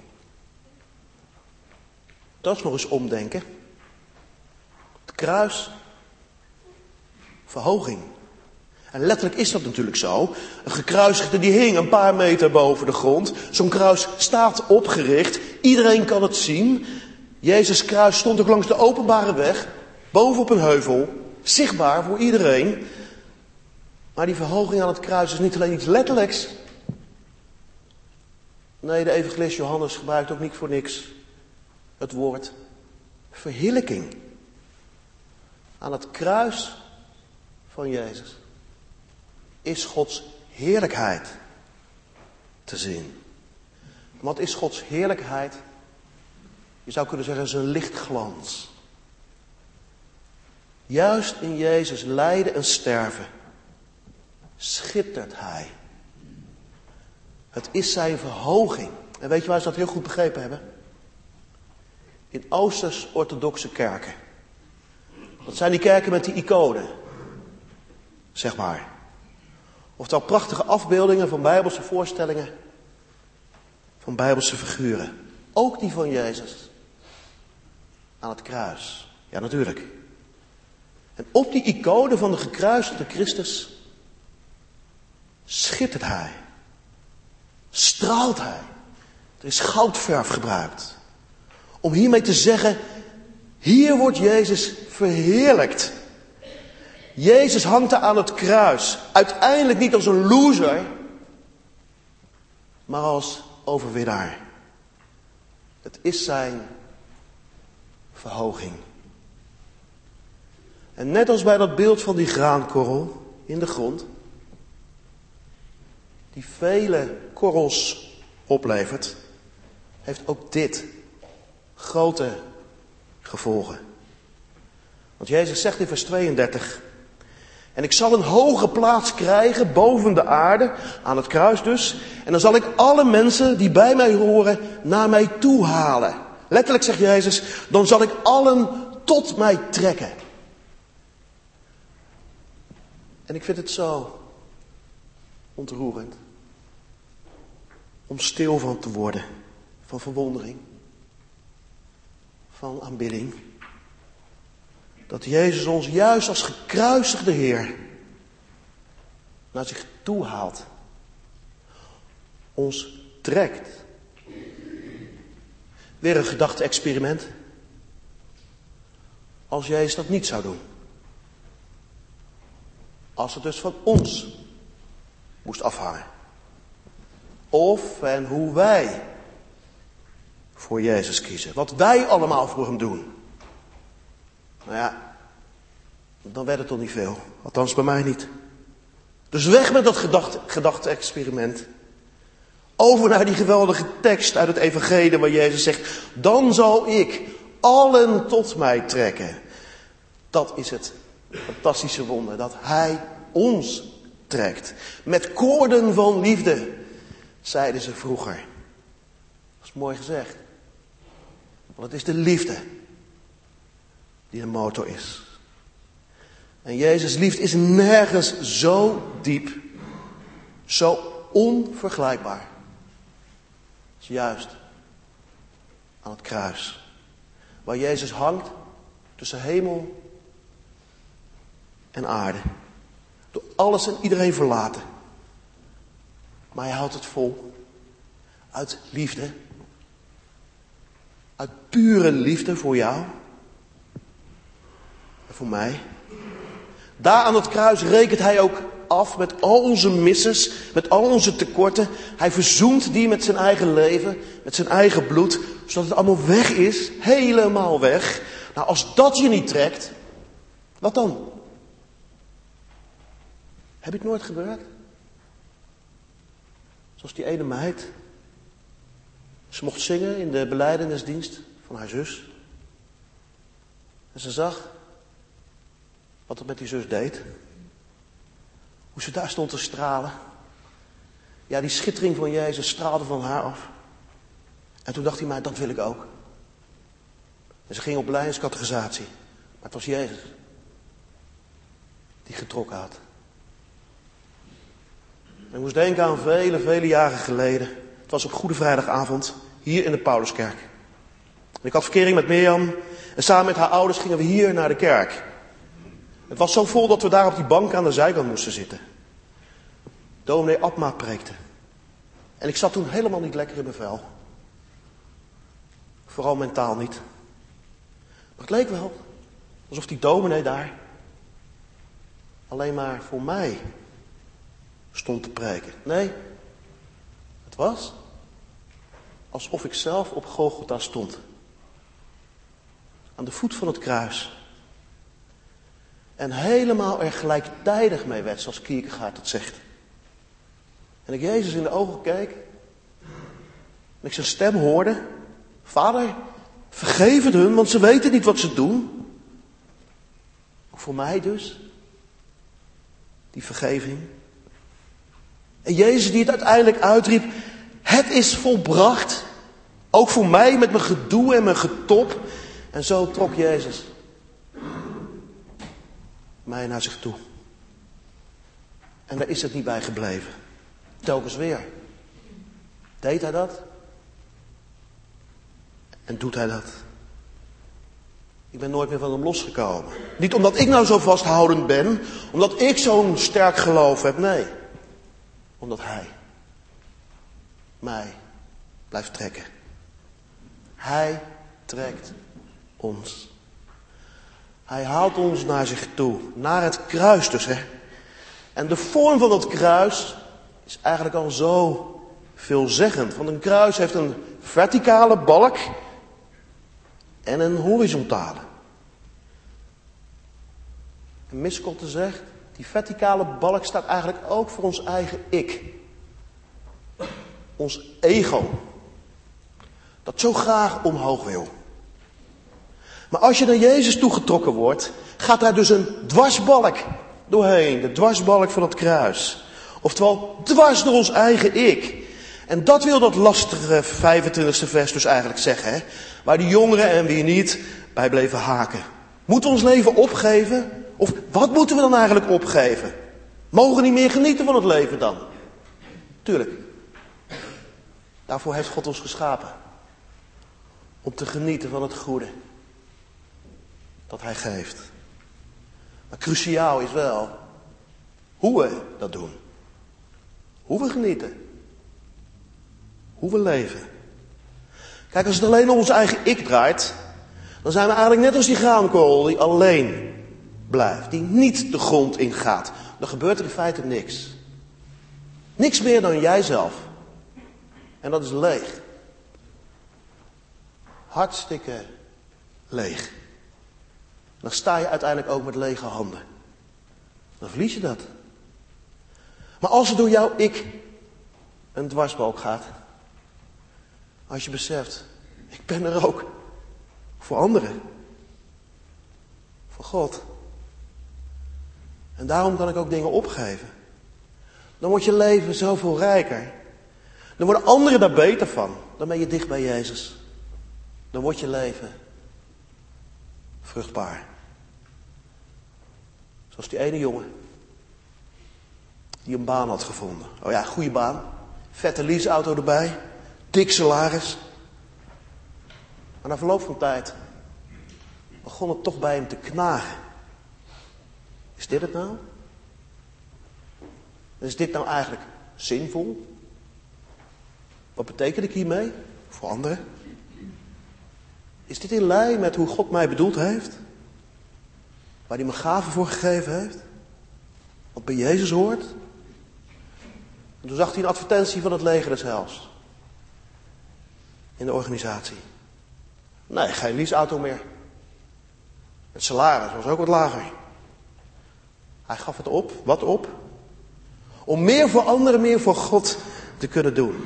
Dat is nog eens omdenken. Het kruis, verhoging. En letterlijk is dat natuurlijk zo. Een gekruisigde die hing een paar meter boven de grond. Zo'n kruis staat opgericht. Iedereen kan het zien. Jezus' kruis stond ook langs de openbare weg. Boven op een heuvel. Zichtbaar voor iedereen. Maar die verhoging aan het kruis is niet alleen iets letterlijks. Nee, de evangelist Johannes gebruikt ook niet voor niks het woord verheerlijking. Aan het kruis van Jezus is Gods heerlijkheid te zien. Wat is Gods heerlijkheid? Je zou kunnen zeggen zijn lichtglans. Juist in Jezus lijden en sterven schittert hij. Het is zijn verhoging. En weet je waar ze dat heel goed begrepen hebben? In Oosters-orthodoxe kerken. Dat zijn die kerken met die iconen. Zeg maar. Oftewel prachtige afbeeldingen van bijbelse voorstellingen. Van bijbelse figuren. Ook die van Jezus. Aan het kruis. Ja, natuurlijk. En op die iconen van de gekruisigde Christus schittert hij. Straalt hij. Er is goudverf gebruikt. Om hiermee te zeggen, hier wordt Jezus verheerlijkt. Jezus hangt daar aan het kruis. Uiteindelijk niet als een loser, maar als overwinnaar. Het is zijn verhoging. En net als bij dat beeld van die graankorrel in de grond, die vele korrels oplevert, heeft ook dit grote gevolgen. Want Jezus zegt in vers tweeëndertig, en ik zal een hoge plaats krijgen boven de aarde, aan het kruis dus, en dan zal ik alle mensen die bij mij horen naar mij toe halen. Letterlijk zegt Jezus, dan zal ik allen tot mij trekken. En ik vind het zo ontroerend om stil van te worden, van verwondering, van aanbidding. Dat Jezus ons juist als gekruisigde Heer naar zich toe haalt. Ons trekt. Weer een gedachte-experiment. Als Jezus dat niet zou doen. Als het dus van ons moest afhangen. Of en hoe wij voor Jezus kiezen. Wat wij allemaal voor hem doen. Nou ja, Dan werd het toch niet veel. Althans bij mij niet. Dus weg met dat gedachte, gedachte-experiment. Over naar die geweldige tekst uit het evangelie waar Jezus zegt, dan zal ik allen tot mij trekken. Dat is het fantastische wonder, dat Hij ons trekt. Met koorden van liefde, zeiden ze vroeger. Dat is mooi gezegd. Want het is de liefde die de motor is. En Jezus' liefde is nergens zo diep, zo onvergelijkbaar. Het is juist aan het kruis. Waar Jezus hangt tussen hemel en aarde. Door alles en iedereen verlaten. Maar hij houdt het vol. Uit liefde. Uit pure liefde voor jou. En voor mij. Daar aan het kruis rekent hij ook af met al onze misses, met al onze tekorten. Hij verzoent die met zijn eigen leven, met zijn eigen bloed, zodat het allemaal weg is, helemaal weg. Nou, als dat je niet trekt, wat dan? Heb je het nooit gebeurd? Zoals die ene meid. Ze mocht zingen in de belijdenisdienst van haar zus. En ze zag wat het met die zus deed. Hoe ze daar stond te stralen. Ja, die schittering van Jezus straalde van haar af. En toen dacht hij, maar dat wil ik ook. En ze ging op belijdeniscatechisatie. Maar het was Jezus die getrokken had. En ik moest denken aan vele, vele jaren geleden. Het was op Goede Vrijdagavond, hier in de Pauluskerk. En ik had verkering met Mirjam. En samen met haar ouders gingen we hier naar de kerk. Het was zo vol dat we daar op die bank aan de zijkant moesten zitten. Dominee Abma preekte. En ik zat toen helemaal niet lekker in mijn vel. Vooral mentaal niet. Maar het leek wel alsof die dominee daar alleen maar voor mij stond te preken. Nee, het was alsof ik zelf op Golgotha stond. Aan de voet van het kruis. En helemaal er gelijktijdig mee werd, zoals Kierkegaard het zegt. En ik Jezus in de ogen keek. En ik zijn stem hoorde. Vader, vergeef het hun, want ze weten niet wat ze doen. Ook voor mij dus. Die vergeving. En Jezus die het uiteindelijk uitriep. Het is volbracht. Ook voor mij met mijn gedoe en mijn getop. En zo trok Jezus mij naar zich toe. En daar is het niet bij gebleven. Telkens weer. Deed hij dat? En doet hij dat? Ik ben nooit meer van hem losgekomen. Niet omdat ik nou zo vasthoudend ben. Omdat ik zo'n sterk geloof heb. Nee. Omdat hij mij blijft trekken. Hij trekt ons. Hij haalt ons naar zich toe. Naar het kruis dus. Hè. En de vorm van dat kruis is eigenlijk al zo veelzeggend. Want een kruis heeft een verticale balk en een horizontale. En Miskotte zegt, die verticale balk staat eigenlijk ook voor ons eigen ik. Ons ego. Dat zo graag omhoog wil. Maar als je naar Jezus toegetrokken wordt, gaat daar dus een dwarsbalk doorheen. De dwarsbalk van het kruis. Oftewel, dwars door ons eigen ik. En dat wil dat lastige vijfentwintigste vers dus eigenlijk zeggen. Hè? Waar die jongeren en wie niet bij bleven haken. Moeten we ons leven opgeven? Of wat moeten we dan eigenlijk opgeven? Mogen we niet meer genieten van het leven dan? Tuurlijk. Daarvoor heeft God ons geschapen. Om te genieten van het goede dat hij geeft. Maar cruciaal is wel hoe we dat doen. Hoe we genieten. Hoe we leven. Kijk, als het alleen om ons eigen ik draait, dan zijn we eigenlijk net als die graankorrel die alleen blijft. Die niet de grond ingaat. Dan gebeurt er in feite niks. Niks meer dan jijzelf. En dat is leeg. Hartstikke leeg. Dan sta je uiteindelijk ook met lege handen. Dan verlies je dat. Maar als er door jouw ik een dwarsbalk gaat. Als je beseft, ik ben er ook. Voor anderen. Voor God. En daarom kan ik ook dingen opgeven. Dan wordt je leven zoveel rijker. Dan worden anderen daar beter van. Dan ben je dicht bij Jezus. Dan wordt je leven vruchtbaar. Zoals die ene jongen. Die een baan had gevonden. Oh ja, goede baan. Vette leaseauto erbij. Dik salaris. Maar na verloop van tijd begon het toch bij hem te knagen. Is dit het nou? Is dit nou eigenlijk zinvol? Wat betekent ik hiermee voor anderen? Is dit in lijn met hoe God mij bedoeld heeft? Waar hij me gaven voor gegeven heeft? Wat bij Jezus hoort? En toen zag hij een advertentie van het leger des heils. In de organisatie. Nee, geen leaseauto meer. Het salaris was ook wat lager. Hij gaf het op. Wat op? Om meer voor anderen, meer voor God te kunnen doen.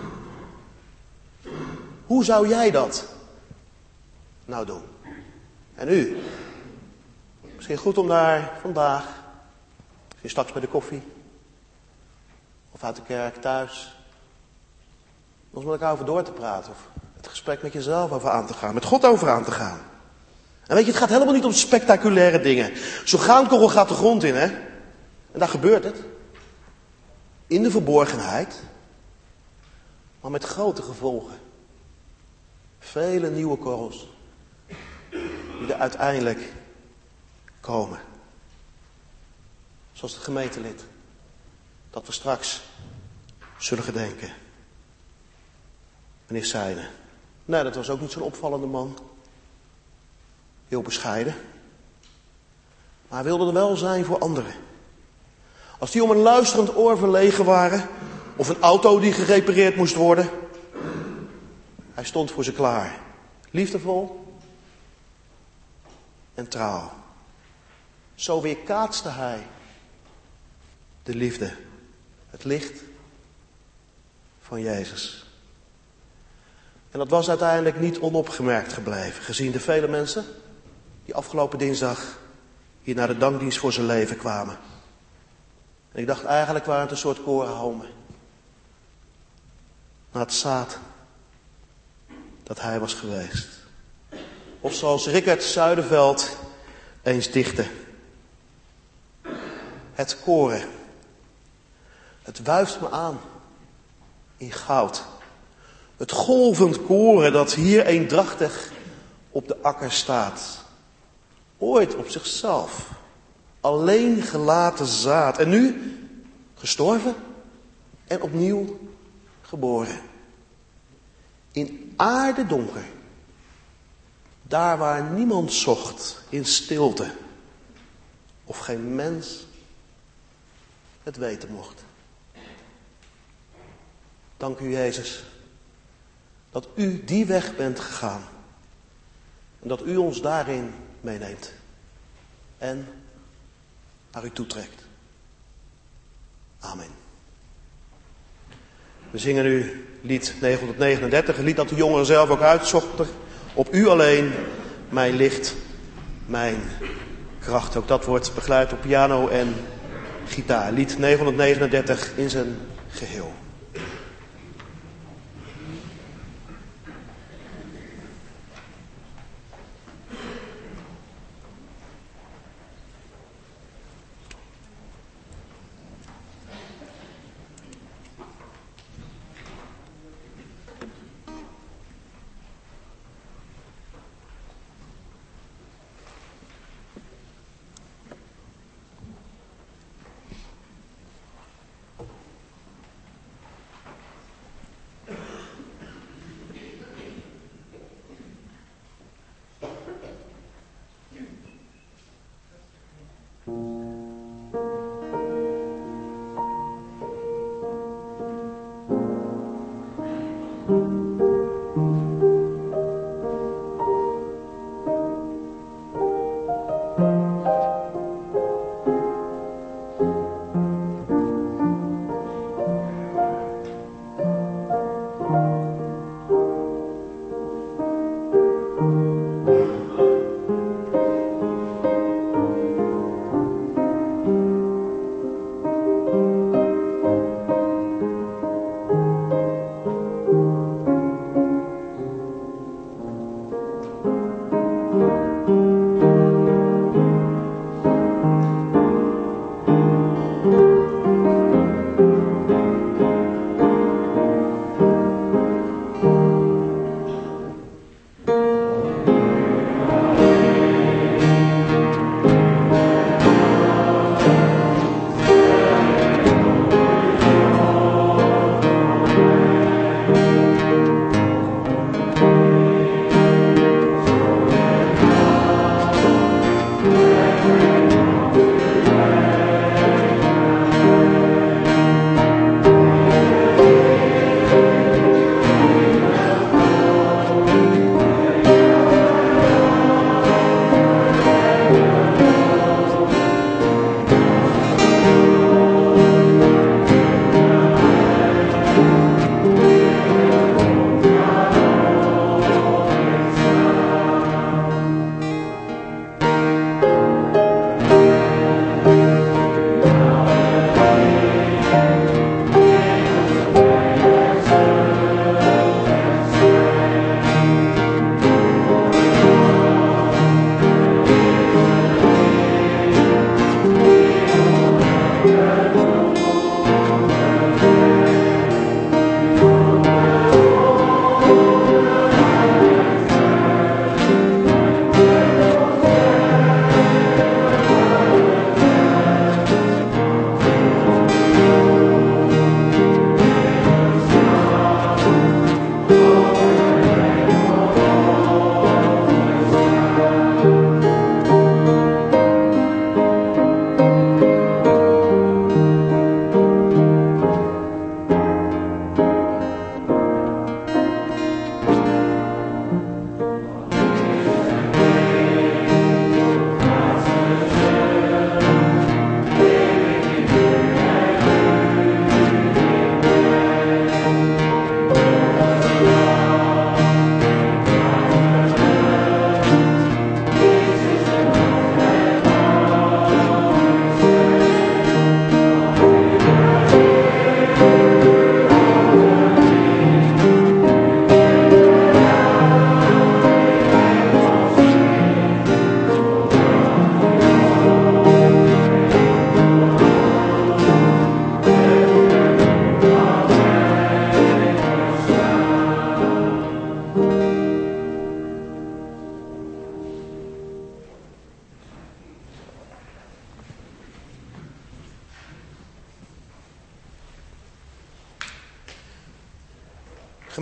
Hoe zou jij dat nou doen? En u? Misschien goed om daar vandaag, misschien straks bij de koffie, of uit de kerk thuis, nog met elkaar over door te praten. Of het gesprek met jezelf over aan te gaan, met God over aan te gaan. En weet je, het gaat helemaal niet om spectaculaire dingen. Zo'n graankorrel gaat de grond in, hè? En daar gebeurt het. In de verborgenheid. Maar met grote gevolgen. Vele nieuwe korrels. Die er uiteindelijk komen. Zoals het gemeentelid. Dat we straks zullen gedenken. Meneer Seijnen. Nee, dat was ook niet zo'n opvallende man. Heel bescheiden. Maar hij wilde er wel zijn voor anderen. Als die om een luisterend oor verlegen waren. Of een auto die gerepareerd moest worden. Hij stond voor ze klaar. Liefdevol. En trouw. Zo weerkaatste hij. De liefde. Het licht. Van Jezus. En dat was uiteindelijk niet onopgemerkt gebleven. Gezien de vele mensen. Die afgelopen dinsdag. Hier naar de dankdienst voor zijn leven kwamen. En ik dacht eigenlijk waren het een soort korenhalmen. Na het zaad dat hij was geweest. Of zoals Rickert Zuiderveld eens dichtte. Het koren. Het wuift me aan in goud. Het golvend koren dat hier eendrachtig op de akker staat. Ooit op zichzelf. Alleen gelaten zaad. En nu gestorven en opnieuw geboren. In aarde donker. Daar waar niemand zocht in stilte. Of geen mens het weten mocht. Dank u Jezus. Dat u die weg bent gegaan. En dat u ons daarin meeneemt. En naar u toetrekt. Amen. We zingen nu lied negenhonderdnegenendertig. Een lied dat de jongeren zelf ook uitzochten. Op u alleen mijn licht, mijn kracht. Ook dat wordt begeleid op piano en gitaar. Lied negenhonderdnegenendertig in zijn geheel.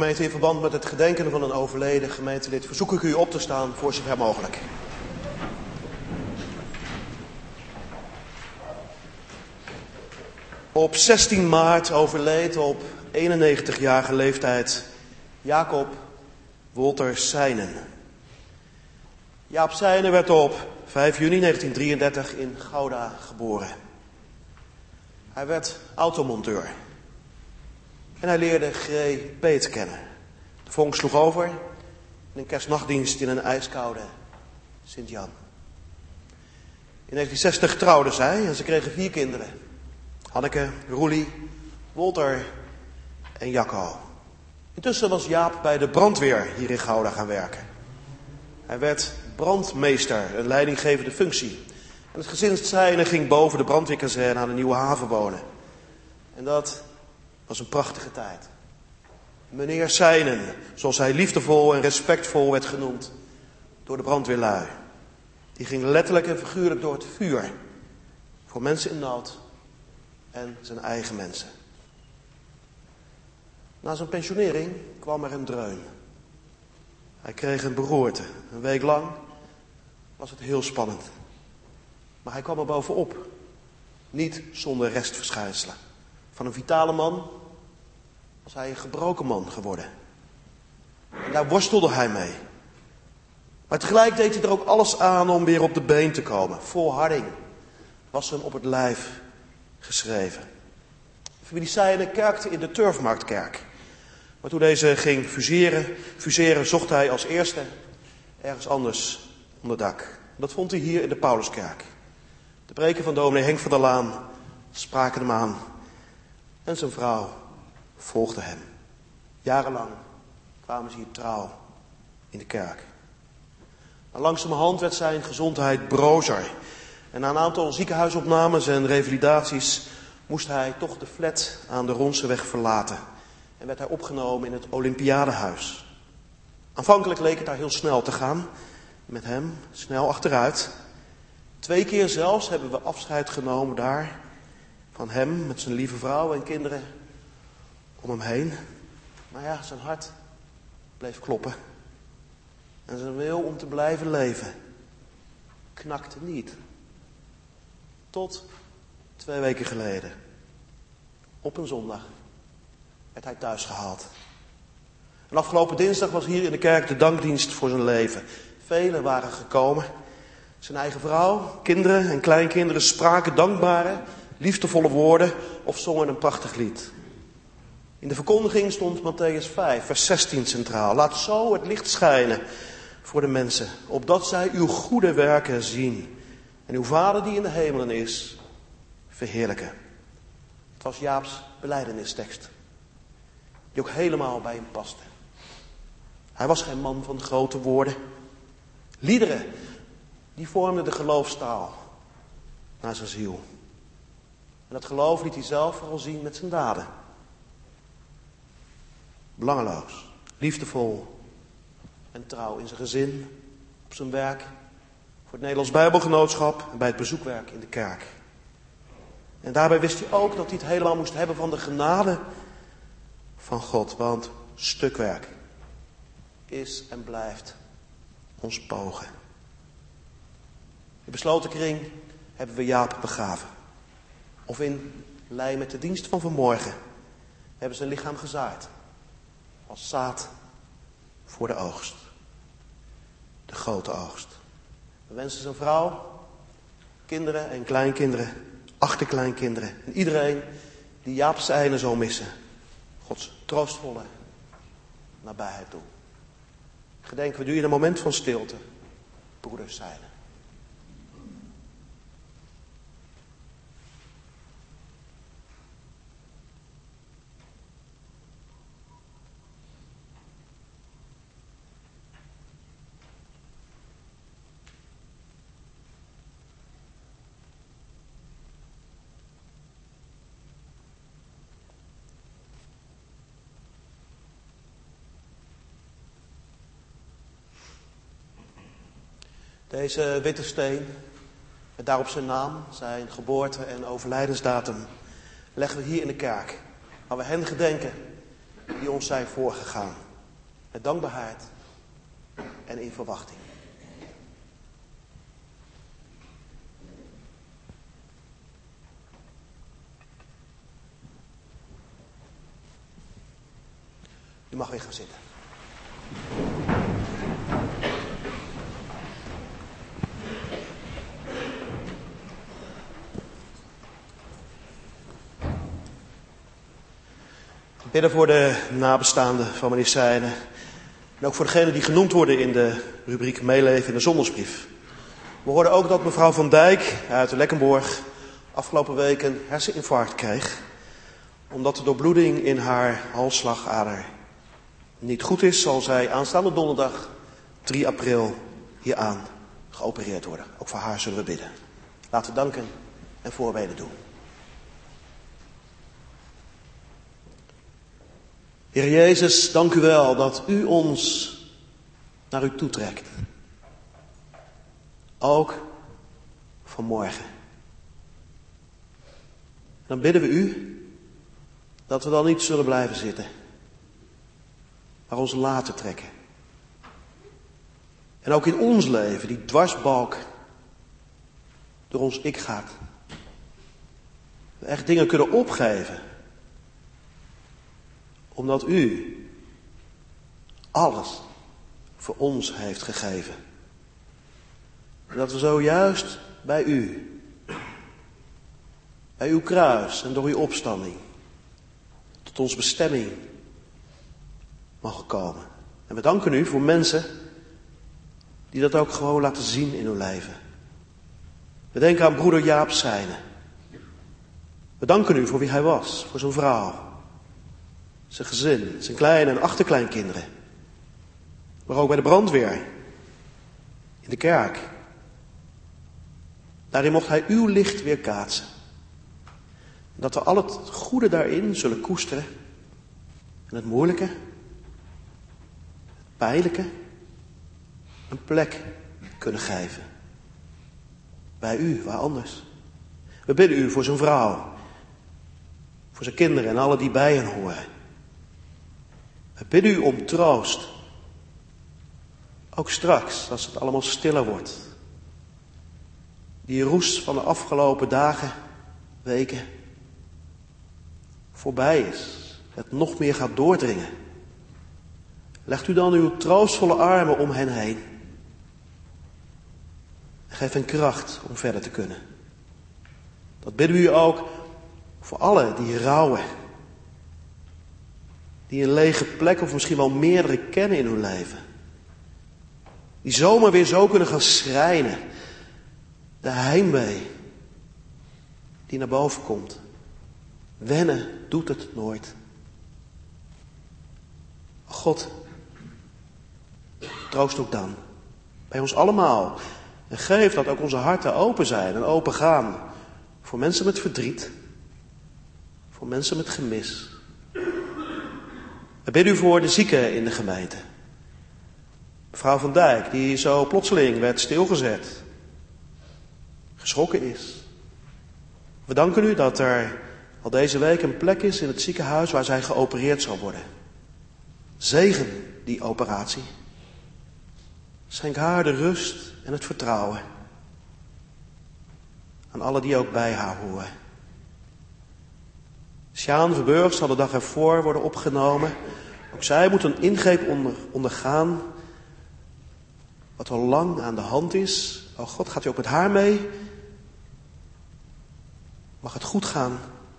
Gemeente, in verband met het gedenken van een overleden gemeentelid verzoek ik u op te staan voor zover mogelijk. Op zestien maart overleed op eenennegentigjarige leeftijd Jacob Wolter Seijnen. Jaap Seijnen werd op vijf juni negentien drieëndertig in Gouda geboren. Hij werd automonteur. En hij leerde G. Peet kennen. De vonk sloeg over in een kerstnachtdienst in een ijskoude Sint-Jan. In negentien zestig trouwden zij en ze kregen vier kinderen. Hanneke, Roelie, Wolter en Jacco. Intussen was Jaap bij de brandweer hier in Gouda gaan werken. Hij werd brandmeester, een leidinggevende functie. En het gezin Seijnen ging boven de brandweerkazerne aan de Nieuwe Haven wonen. En dat was een prachtige tijd. Meneer Seijnen, zoals hij liefdevol en respectvol werd genoemd door de brandweerlui. Die ging letterlijk en figuurlijk door het vuur. Voor mensen in nood en zijn eigen mensen. Na zijn pensionering kwam er een dreun. Hij kreeg een beroerte. Een week lang was het heel spannend. Maar hij kwam er bovenop. Niet zonder restverschijnselen. Van een vitale man was hij een gebroken man geworden. En daar worstelde hij mee. Maar tegelijk deed hij er ook alles aan om weer op de been te komen. Volharding was hem op het lijf geschreven. De familie Seijnen kerkte in de Turfmarktkerk. Maar toen deze ging fuseren, fuseren zocht hij als eerste ergens anders onderdak. Dat vond hij hier in de Pauluskerk. De preken van dominee Henk van der Laan spraken hem aan. En zijn vrouw volgde hem. Jarenlang kwamen ze hier trouw in de kerk. Maar langzamerhand werd zijn gezondheid brozer. En na een aantal ziekenhuisopnames en revalidaties moest hij toch de flat aan de Ronseweg verlaten. En werd hij opgenomen in het Olympiadehuis. Aanvankelijk leek het daar heel snel te gaan. Met hem snel achteruit. Twee keer zelfs hebben we afscheid genomen daar. Van hem met zijn lieve vrouw en kinderen om hem heen. Maar ja, zijn hart bleef kloppen. En zijn wil om te blijven leven knakte niet. Tot twee weken geleden. Op een zondag werd hij thuis gehaald. En afgelopen dinsdag was hier in de kerk de dankdienst voor zijn leven. Velen waren gekomen. Zijn eigen vrouw, kinderen en kleinkinderen spraken dankbare, liefdevolle woorden of zongen een prachtig lied. In de verkondiging stond Mattheüs vijf, vers zestien centraal. Laat zo het licht schijnen voor de mensen, opdat zij uw goede werken zien. En uw Vader die in de hemelen is, verheerlijken. Het was Jaaps belijdenistekst, die ook helemaal bij hem paste. Hij was geen man van grote woorden. Liederen, die vormden de geloofstaal naar zijn ziel. En dat geloof liet hij zelf vooral zien met zijn daden. Belangeloos, liefdevol en trouw in zijn gezin, op zijn werk, voor het Nederlands Bijbelgenootschap en bij het bezoekwerk in de kerk. En daarbij wist hij ook dat hij het helemaal moest hebben van de genade van God. Want stukwerk is en blijft ons pogen. In besloten kring hebben we Jaap begraven. Of in lijn met de dienst van vanmorgen hebben zijn lichaam gezaaid. Als zaad voor de oogst. De grote oogst. We wensen zijn vrouw, kinderen en kleinkinderen, achterkleinkinderen en iedereen die Jaap Seijnen zal missen, Gods troostvolle nabijheid toe. Gedenken we nu in een moment van stilte, broeder Seijnen. Deze witte steen, met daarop zijn naam, zijn geboorte- en overlijdensdatum, leggen we hier in de kerk. Waar we hen gedenken die ons zijn voorgegaan. Met dankbaarheid en in verwachting. U mag weer gaan zitten. Bidden voor de nabestaanden van meneer Seijnen. En ook voor degenen die genoemd worden in de rubriek Meeleven in de zondagsbrief. We hoorden ook dat mevrouw Van Dijk uit de Lekkenborg afgelopen week een herseninfarct kreeg. Omdat de doorbloeding in haar halsslagader niet goed is, zal zij aanstaande donderdag drie april hieraan geopereerd worden. Ook voor haar zullen we bidden. Laten we danken en voorbeden doen. Heer Jezus, dank u wel dat u ons naar u toetrekt. Ook vanmorgen. Dan bidden we u dat we dan niet zullen blijven zitten, maar ons laten trekken. En ook in ons leven, die dwarsbalk door ons ik gaat. We echt dingen kunnen opgeven. Omdat u alles voor ons heeft gegeven. En dat we zojuist bij u, bij uw kruis en door uw opstanding, tot onze bestemming mogen komen. En we danken u voor mensen die dat ook gewoon laten zien in hun leven. We denken aan broeder Jaap Seijnen. We danken u voor wie hij was, voor zijn vrouw. Zijn gezin, zijn klein- en achterkleinkinderen. Maar ook bij de brandweer. In de kerk. Daarin mocht hij uw licht weerkaatsen. Dat we al het goede daarin zullen koesteren. En het moeilijke, het pijnlijke, een plek kunnen geven. Bij u, waar anders. We bidden u voor zijn vrouw. Voor zijn kinderen en alle die bij hen horen. We bidden u om troost. Ook straks, als het allemaal stiller wordt. Die roes van de afgelopen dagen, weken, voorbij is. Het nog meer gaat doordringen. Legt u dan uw troostvolle armen om hen heen. En geef hen kracht om verder te kunnen. Dat bidden we u ook voor allen die rouwen. Die een lege plek of misschien wel meerdere kennen in hun leven. Die zomaar weer zo kunnen gaan schrijnen. De heimwee die naar boven komt. Wennen doet het nooit. God, troost ook dan. Bij ons allemaal. En geef dat ook onze harten open zijn en open gaan. Voor mensen met verdriet. Voor mensen met gemis. We bidden u voor de zieken in de gemeente. Mevrouw Van Dijk, die zo plotseling werd stilgezet. Geschrokken is. We danken u dat er al deze week een plek is in het ziekenhuis waar zij geopereerd zal worden. Zegen die operatie. Schenk haar de rust en het vertrouwen. Aan alle die ook bij haar horen. Sjaan Verburg zal de dag ervoor worden opgenomen. Ook zij moet een ingreep onder, ondergaan. Wat al lang aan de hand is. Oh God, gaat u ook met haar mee? Mag het goed gaan?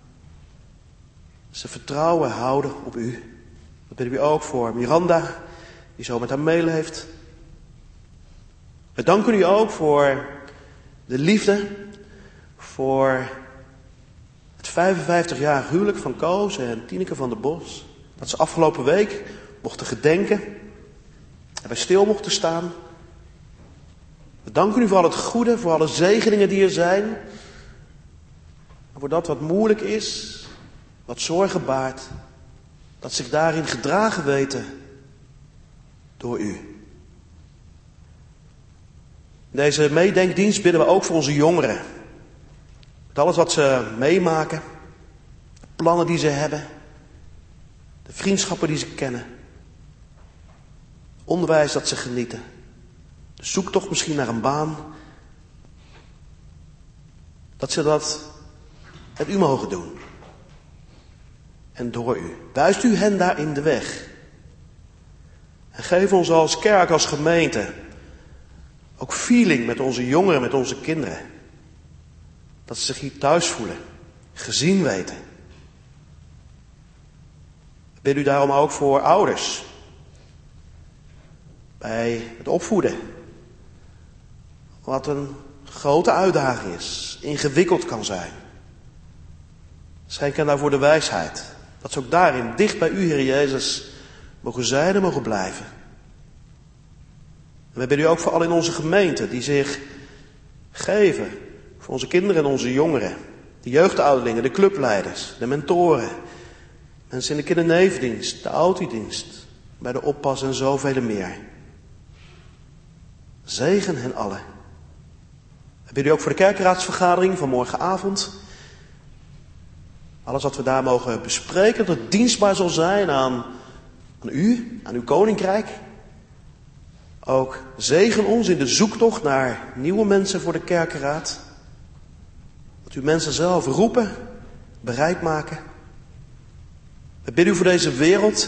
Ze vertrouwen houden op u. Dat bidden we ook voor Miranda, die zo met haar meeleeft. We danken u ook voor de liefde, voor het vijfenvijftig-jarig huwelijk van Koos en Tineke van der Bos. Dat ze afgelopen week mochten gedenken en bij stil mochten staan. We danken u voor al het goede, voor alle zegeningen die er zijn. En voor dat wat moeilijk is, wat zorgen baart, dat zich daarin gedragen weten door u. In deze meedenkdienst bidden we ook voor onze jongeren. Met alles wat ze meemaken, de plannen die ze hebben. De vriendschappen die ze kennen. Onderwijs dat ze genieten. De zoektocht misschien naar een baan. Dat ze dat met u mogen doen. En door u. Wijst u hen daarin de weg. En geef ons als kerk, als gemeente, ook feeling met onze jongeren, met onze kinderen. Dat ze zich hier thuis voelen. Gezien weten. Ik bid u daarom ook voor ouders. Bij het opvoeden. Wat een grote uitdaging is. Ingewikkeld kan zijn. Schenk hen daarvoor de wijsheid. Dat ze ook daarin dicht bij u, Heer Jezus, mogen zijn en mogen blijven. En we bidden u ook voor allen in onze gemeente die zich geven. Voor onze kinderen en onze jongeren. De jeugdouderlingen, de clubleiders, de mentoren. Mensen in de kindernevendienst, de autiedienst. Bij de oppas en zoveel meer. Zegen hen allen. We bidden u ook voor de kerkraadsvergadering van morgenavond. Alles wat we daar mogen bespreken, dat het dienstbaar zal zijn aan, aan u, aan uw koninkrijk. Ook zegen ons in de zoektocht naar nieuwe mensen voor de kerkenraad. Dat u mensen zelf roepen, bereid maken. We bidden u voor deze wereld.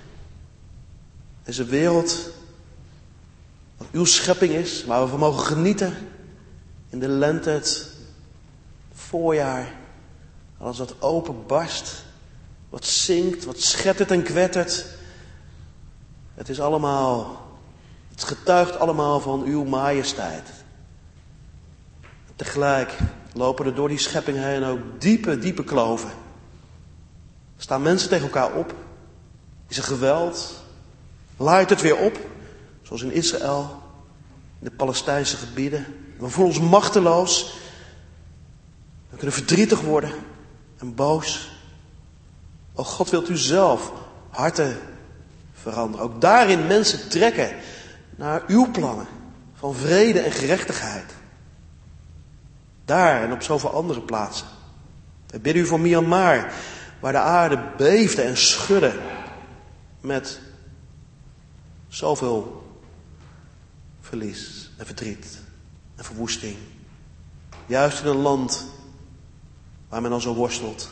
Deze wereld, wat uw schepping is, waar we van mogen genieten. In de lente, het voorjaar. Alles wat openbarst, wat zingt, wat schettert en kwettert. Het is allemaal, het getuigt allemaal van uw majesteit. Tegelijk lopen er door die schepping heen ook diepe, diepe kloven. Staan mensen tegen elkaar op? Is er geweld? Laait het weer op? Zoals in Israël, in de Palestijnse gebieden. We voelen ons machteloos. We kunnen verdrietig worden en boos. O God, wilt u zelf harten veranderen. Ook daarin mensen trekken naar uw plannen van vrede en gerechtigheid. Daar en op zoveel andere plaatsen. We bidden u voor Myanmar, waar de aarde beefde en schudde met zoveel verlies en verdriet en verwoesting. Juist in een land waar men al zo worstelt.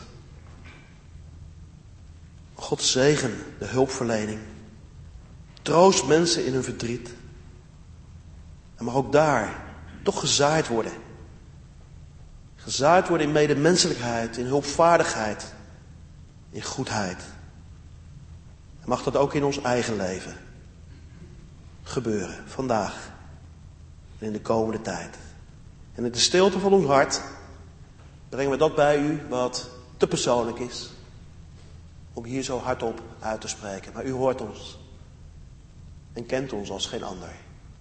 God zegen de hulpverlening. Troost mensen in hun verdriet. En mag ook daar toch gezaaid worden. Gezaaid worden in medemenselijkheid, in hulpvaardigheid, in goedheid. En mag dat ook in ons eigen leven gebeuren, vandaag en in de komende tijd. En in de stilte van ons hart brengen we dat bij u wat te persoonlijk is. Om hier zo hardop uit te spreken. Maar u hoort ons. En kent ons als geen ander.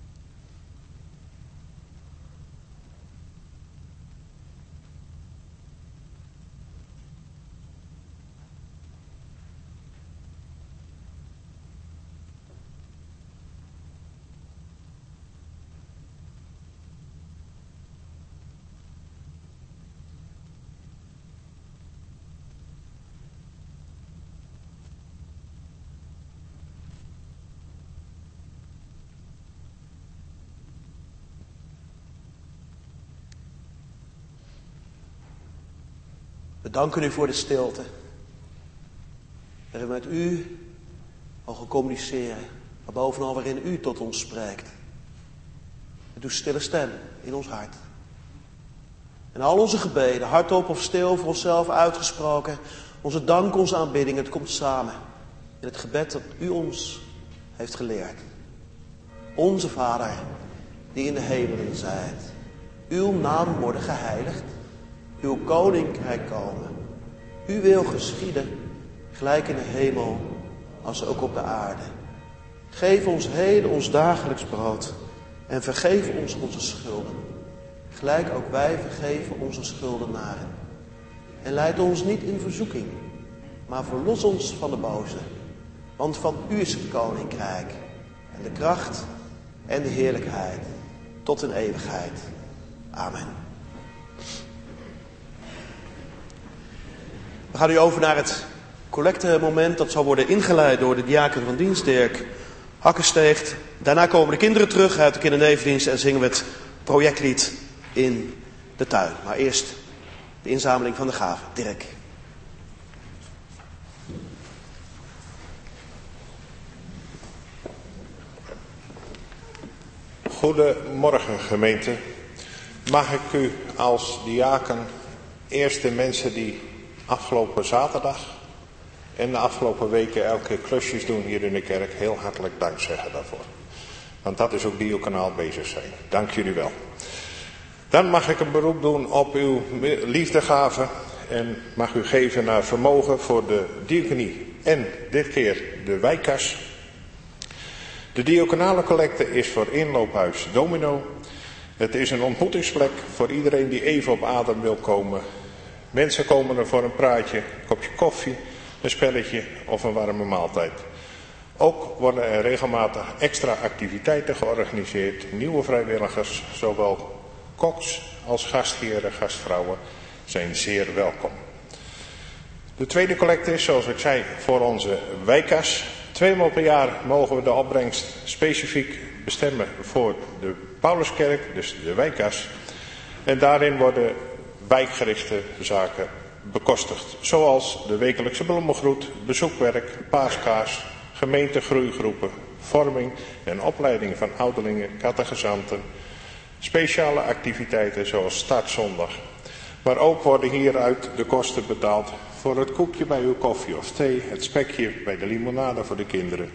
We danken u voor de stilte. Dat we met u mogen communiceren. Maar bovenal waarin u tot ons spreekt. Met uw stille stem in ons hart. En al onze gebeden, hardop of stil voor onszelf uitgesproken. Onze dank, onze aanbidding, het komt samen. In het gebed dat u ons heeft geleerd. Onze Vader, die in de hemelen zijt. Uw naam worden geheiligd. Uw koninkrijk komen. Uw wil geschieden, gelijk in de hemel, als ook op de aarde. Geef ons heden ons dagelijks brood. En vergeef ons onze schulden. Gelijk ook wij vergeven onze schuldenaren. En leid ons niet in verzoeking, maar verlos ons van de boze. Want van u is het koninkrijk. En de kracht en de heerlijkheid. Tot in eeuwigheid. Amen. We gaan nu over naar het collectemoment. Dat zal worden ingeleid door de diaken van dienst, Dirk Hakkensteegt. Daarna komen de kinderen terug uit de kindernevendienst en zingen we het projectlied in de tuin. Maar eerst de inzameling van de gaven. Dirk. Goedemorgen gemeente. Mag ik u als diaken eerst de mensen die afgelopen zaterdag en de afgelopen weken elke keer klusjes doen hier in de kerk heel hartelijk dank zeggen daarvoor. Want dat is ook diaconaal bezig zijn. Dank jullie wel. Dan mag ik een beroep doen op uw liefdegave en mag u geven naar vermogen voor de diaconie en dit keer de wijkkas. De diaconale collecte is voor inloophuis Domino. Het is een ontmoetingsplek voor iedereen die even op adem wil komen. Mensen komen er voor een praatje, een kopje koffie, een spelletje of een warme maaltijd. Ook worden er regelmatig extra activiteiten georganiseerd. Nieuwe vrijwilligers, zowel koks als gastheren, gastvrouwen, zijn zeer welkom. De tweede collecte is, zoals ik zei, voor onze wijkkas. Tweemaal per jaar mogen we de opbrengst specifiek bestemmen voor de Pauluskerk, dus de wijkkas. En daarin worden wijkgerichte zaken bekostigd. Zoals de wekelijkse bloemengroet, bezoekwerk, paaskaars, gemeentegroeigroepen, vorming en opleiding van ouderlingen, catechizanten, speciale activiteiten zoals startzondag. Maar ook worden hieruit de kosten betaald voor het koekje bij uw koffie of thee, het spekje bij de limonade voor de kinderen.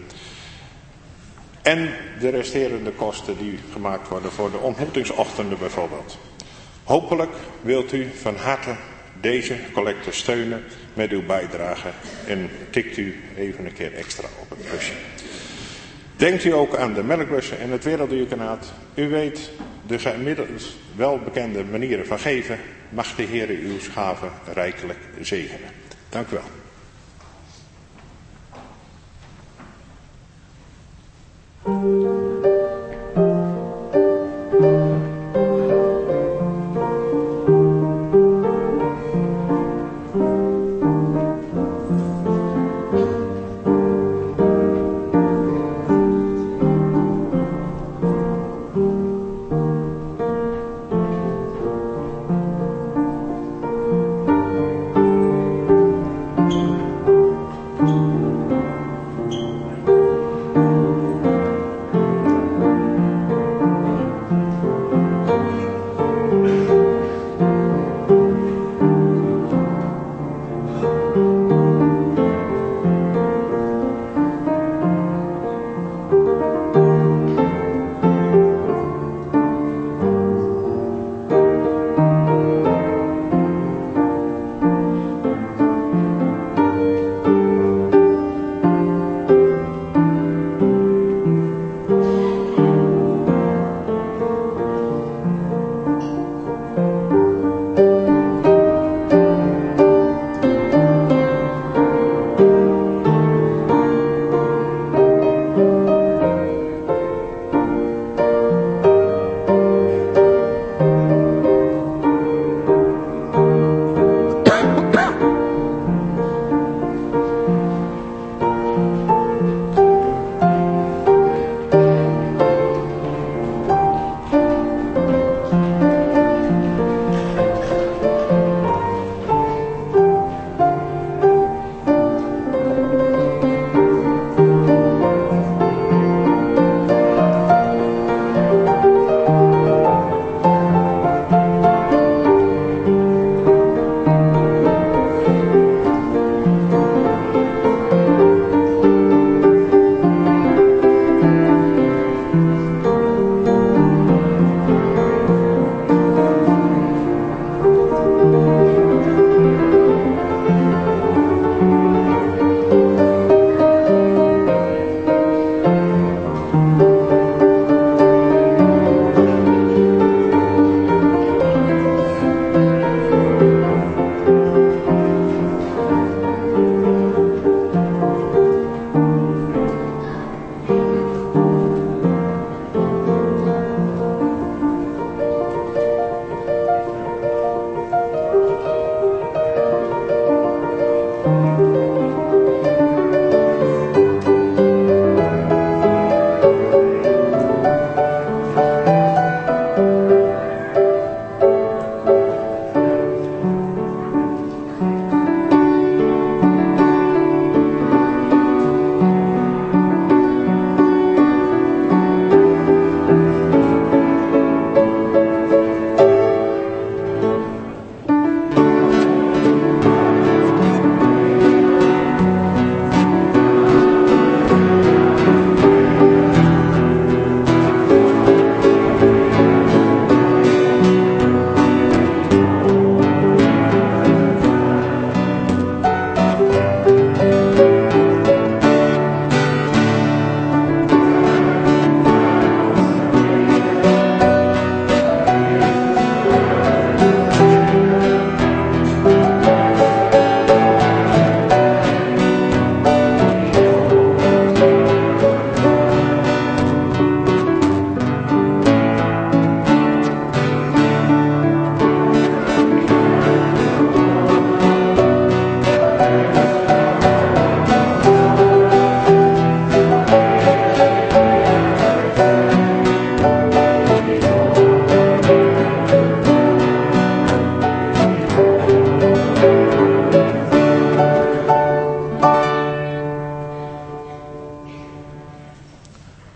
En de resterende kosten die gemaakt worden voor de ontmoetingsochtenden bijvoorbeeld. Hopelijk wilt u van harte deze collecte steunen met uw bijdrage en tikt u even een keer extra op het plusje. Denkt u ook aan de melkbussen en het werelddiaconaat. U weet de gemiddeld welbekende manieren van geven. Mag de Heer uw gaven rijkelijk zegenen. Dank u wel.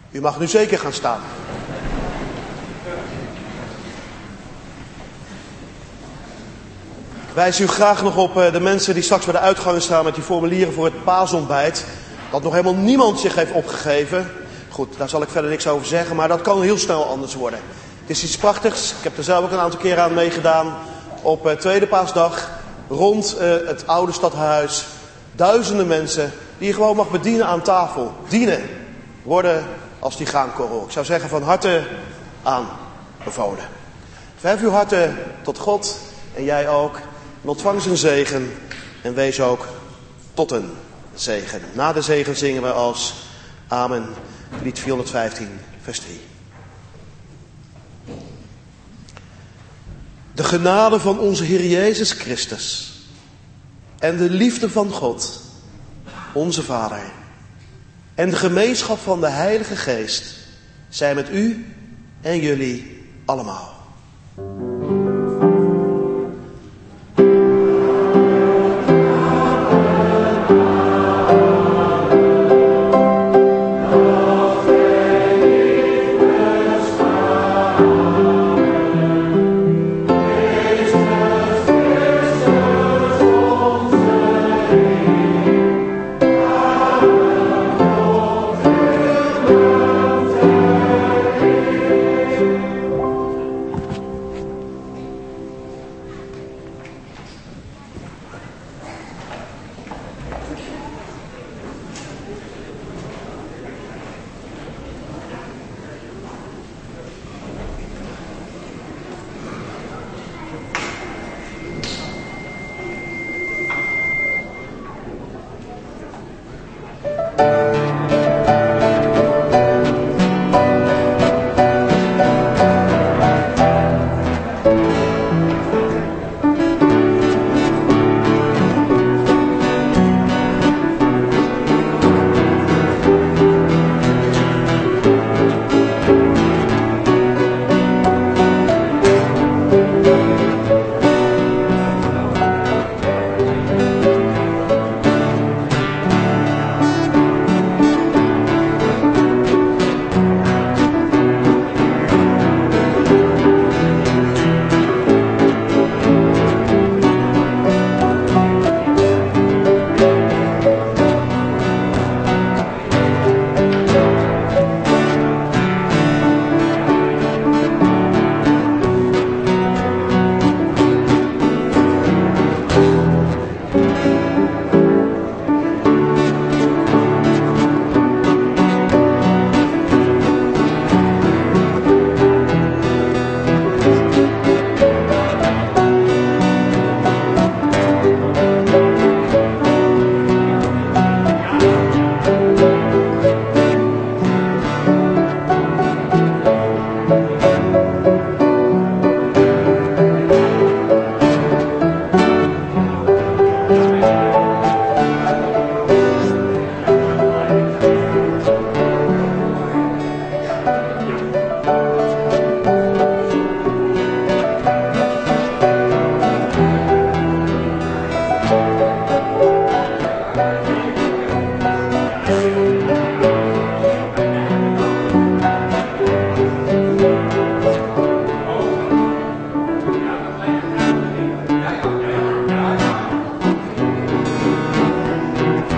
U mag nu zeker gaan staan. Wijs u graag nog op de mensen die straks bij de uitgang staan met die formulieren voor het paasontbijt. Dat nog helemaal niemand zich heeft opgegeven. Goed, daar zal ik verder niks over zeggen, maar dat kan heel snel anders worden. Het is iets prachtigs. Ik heb er zelf ook een aantal keren aan meegedaan. Op uh, tweede paasdag rond uh, het oude stadhuis. Duizenden mensen die je gewoon mag bedienen aan tafel. Dienen worden als die graankorrel. Ik zou zeggen van harte aanbevolen. Verhef uw harten tot God en jij ook. En ontvang zijn zegen en wees ook tot een zegen. Na de zegen zingen we als Amen, lied vierhonderdvijftien, vers drie. De genade van onze Heer Jezus Christus en de liefde van God, onze Vader, en de gemeenschap van de Heilige Geest zijn met u en jullie allemaal.